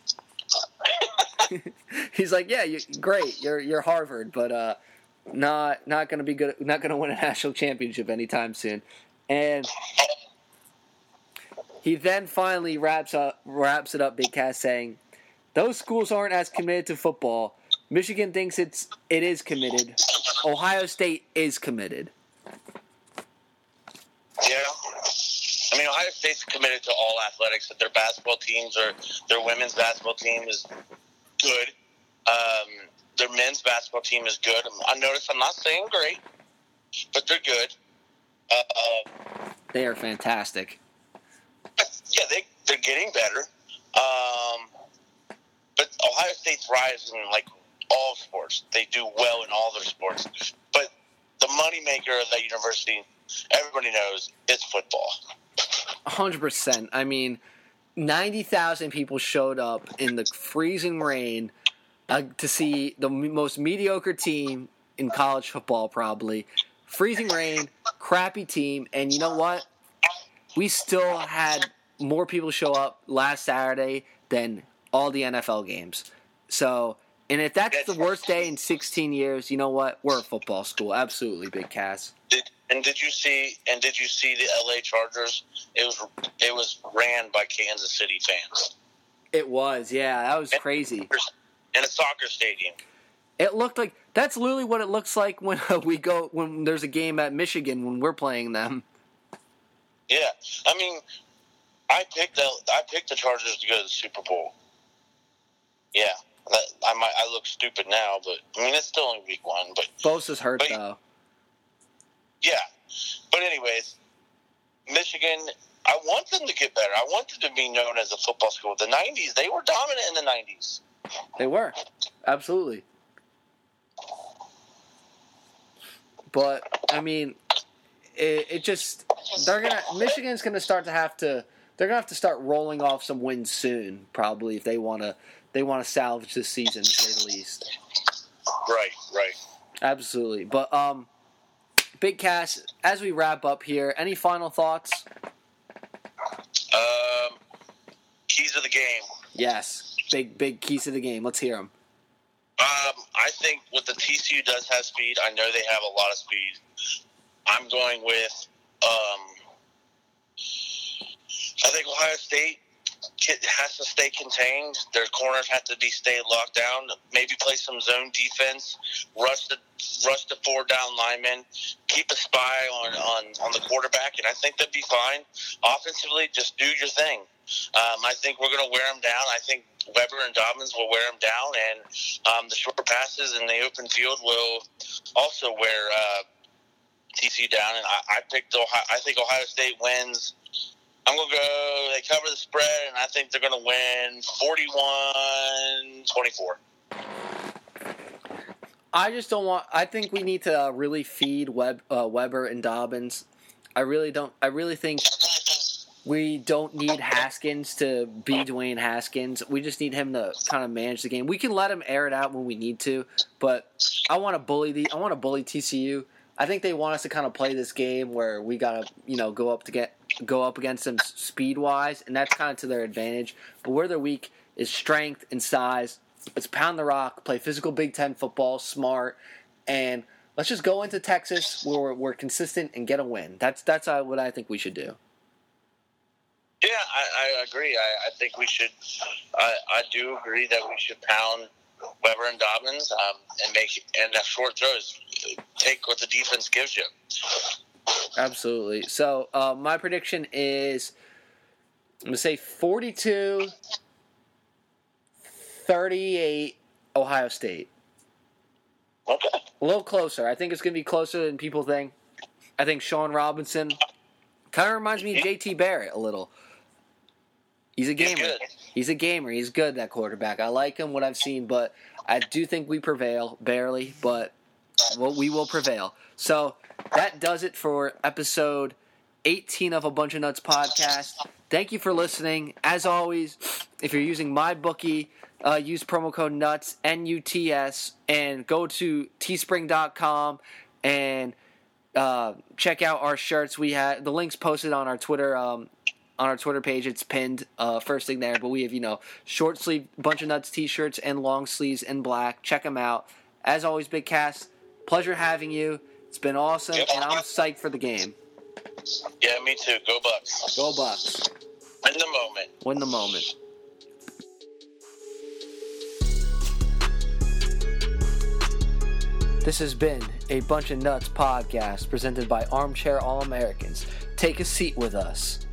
[SPEAKER 1] He's like, yeah, great, you're Harvard, but not going to be good, not going to win a national championship anytime soon. And he then finally wraps it up, Big Cass, saying, those schools aren't as committed to football. Michigan thinks it is committed. Ohio State is committed.
[SPEAKER 3] Yeah. I mean, Ohio State's committed to all athletics. Their basketball teams or their women's basketball team is good. Their men's basketball team is good. I noticed, I'm not saying great, but they're good.
[SPEAKER 1] They are fantastic.
[SPEAKER 3] Yeah, they're getting better. But Ohio State thrives in, like, all sports. They do well in all their sports. But the moneymaker of that university, everybody knows, it's football.
[SPEAKER 1] 100%. I mean, 90,000 people showed up in the freezing rain to see the most mediocre team in college football, probably. Freezing rain, crappy team, and you know what? We still had more people show up last Saturday than all the NFL games. So, and if that's the worst day in 16 years, you know what? We're a football school. Absolutely, Big Cass.
[SPEAKER 3] Did you see the LA Chargers? It was ran by Kansas City fans.
[SPEAKER 1] It was, yeah. That was crazy.
[SPEAKER 3] In a soccer stadium.
[SPEAKER 1] It looked like that's literally what it looks like when when there's a game at Michigan when we're playing them.
[SPEAKER 3] Yeah, I mean, I picked the Chargers to go to the Super Bowl. Yeah, I look stupid now, but I mean it's still only week 1. But
[SPEAKER 1] Bosa's hurt though.
[SPEAKER 3] Yeah, but anyways, Michigan. I want them to get better. I want them to be known as a football school. The 90s, they were dominant in the 90s.
[SPEAKER 1] They were, absolutely. But I mean, Michigan's gonna they're gonna have to start rolling off some wins soon, probably if they want to salvage this season, to say the least.
[SPEAKER 3] Right.
[SPEAKER 1] Absolutely, but Big Cass, as we wrap up here, any final thoughts?
[SPEAKER 3] Keys of the game.
[SPEAKER 1] Yes, big keys to the game. Let's hear them.
[SPEAKER 3] I think what the TCU does have speed. I know they have a lot of speed. I'm going with. I think Ohio State has to stay contained. Their corners have to stay locked down. Maybe play some zone defense. Rush the 4 down linemen. Keep a spy on the quarterback, and I think they'd be fine. Offensively, just do your thing. I think we're going to wear them down. I think Weber and Dobbins will wear them down, and the short passes in the open field will also wear TCU down. And I picked Ohio. I think Ohio State wins. I'm going to go, they cover the spread, and I think they're going to win 41-24.
[SPEAKER 1] I think we need to really feed Weber and Dobbins. I really think we don't need Haskins to be Dwayne Haskins. We just need him to kind of manage the game. We can let him air it out when we need to, but I want to bully TCU. I think they want us to kind of play this game where we gotta, go up against them speed wise, and that's kind of to their advantage. But where they're weak is strength and size. Let's pound the rock, play physical Big Ten football, smart, and let's just go into Texas where we're consistent and get a win. That's what I think we should do.
[SPEAKER 3] Yeah, I agree. I think we should. I do agree that we should pound Weber and Dobbins and have short throws. Take what the defense gives you.
[SPEAKER 1] Absolutely. So my prediction is, I'm going to say 42-38 Ohio State.
[SPEAKER 3] Okay.
[SPEAKER 1] A little closer. I think it's going to be closer than people think. I think Sean Robinson kind of reminds me of JT Barrett a little. He's a gamer. He's a gamer. He's good, that quarterback. I like him, what I've seen, but I do think we prevail, barely, but we will prevail. So that does it for episode 18 of A Bunch of Nuts podcast. Thank you for listening. As always, if you're using MyBookie, use promo code NUTS, NUTS, and go to teespring.com and check out our shirts. We have the links posted on our Twitter page. It's pinned first thing there, but we have short sleeve Bunch of Nuts t-shirts and long sleeves in black. Check them out. As always, Big Cass, pleasure having you. It's been awesome, and I'm psyched for the game.
[SPEAKER 3] Yeah, me too. Go Bucks.
[SPEAKER 1] Go Bucks.
[SPEAKER 3] Win the moment.
[SPEAKER 1] Win the moment. This has been a Bunch of Nuts podcast presented by Armchair All-Americans. Take a seat with us.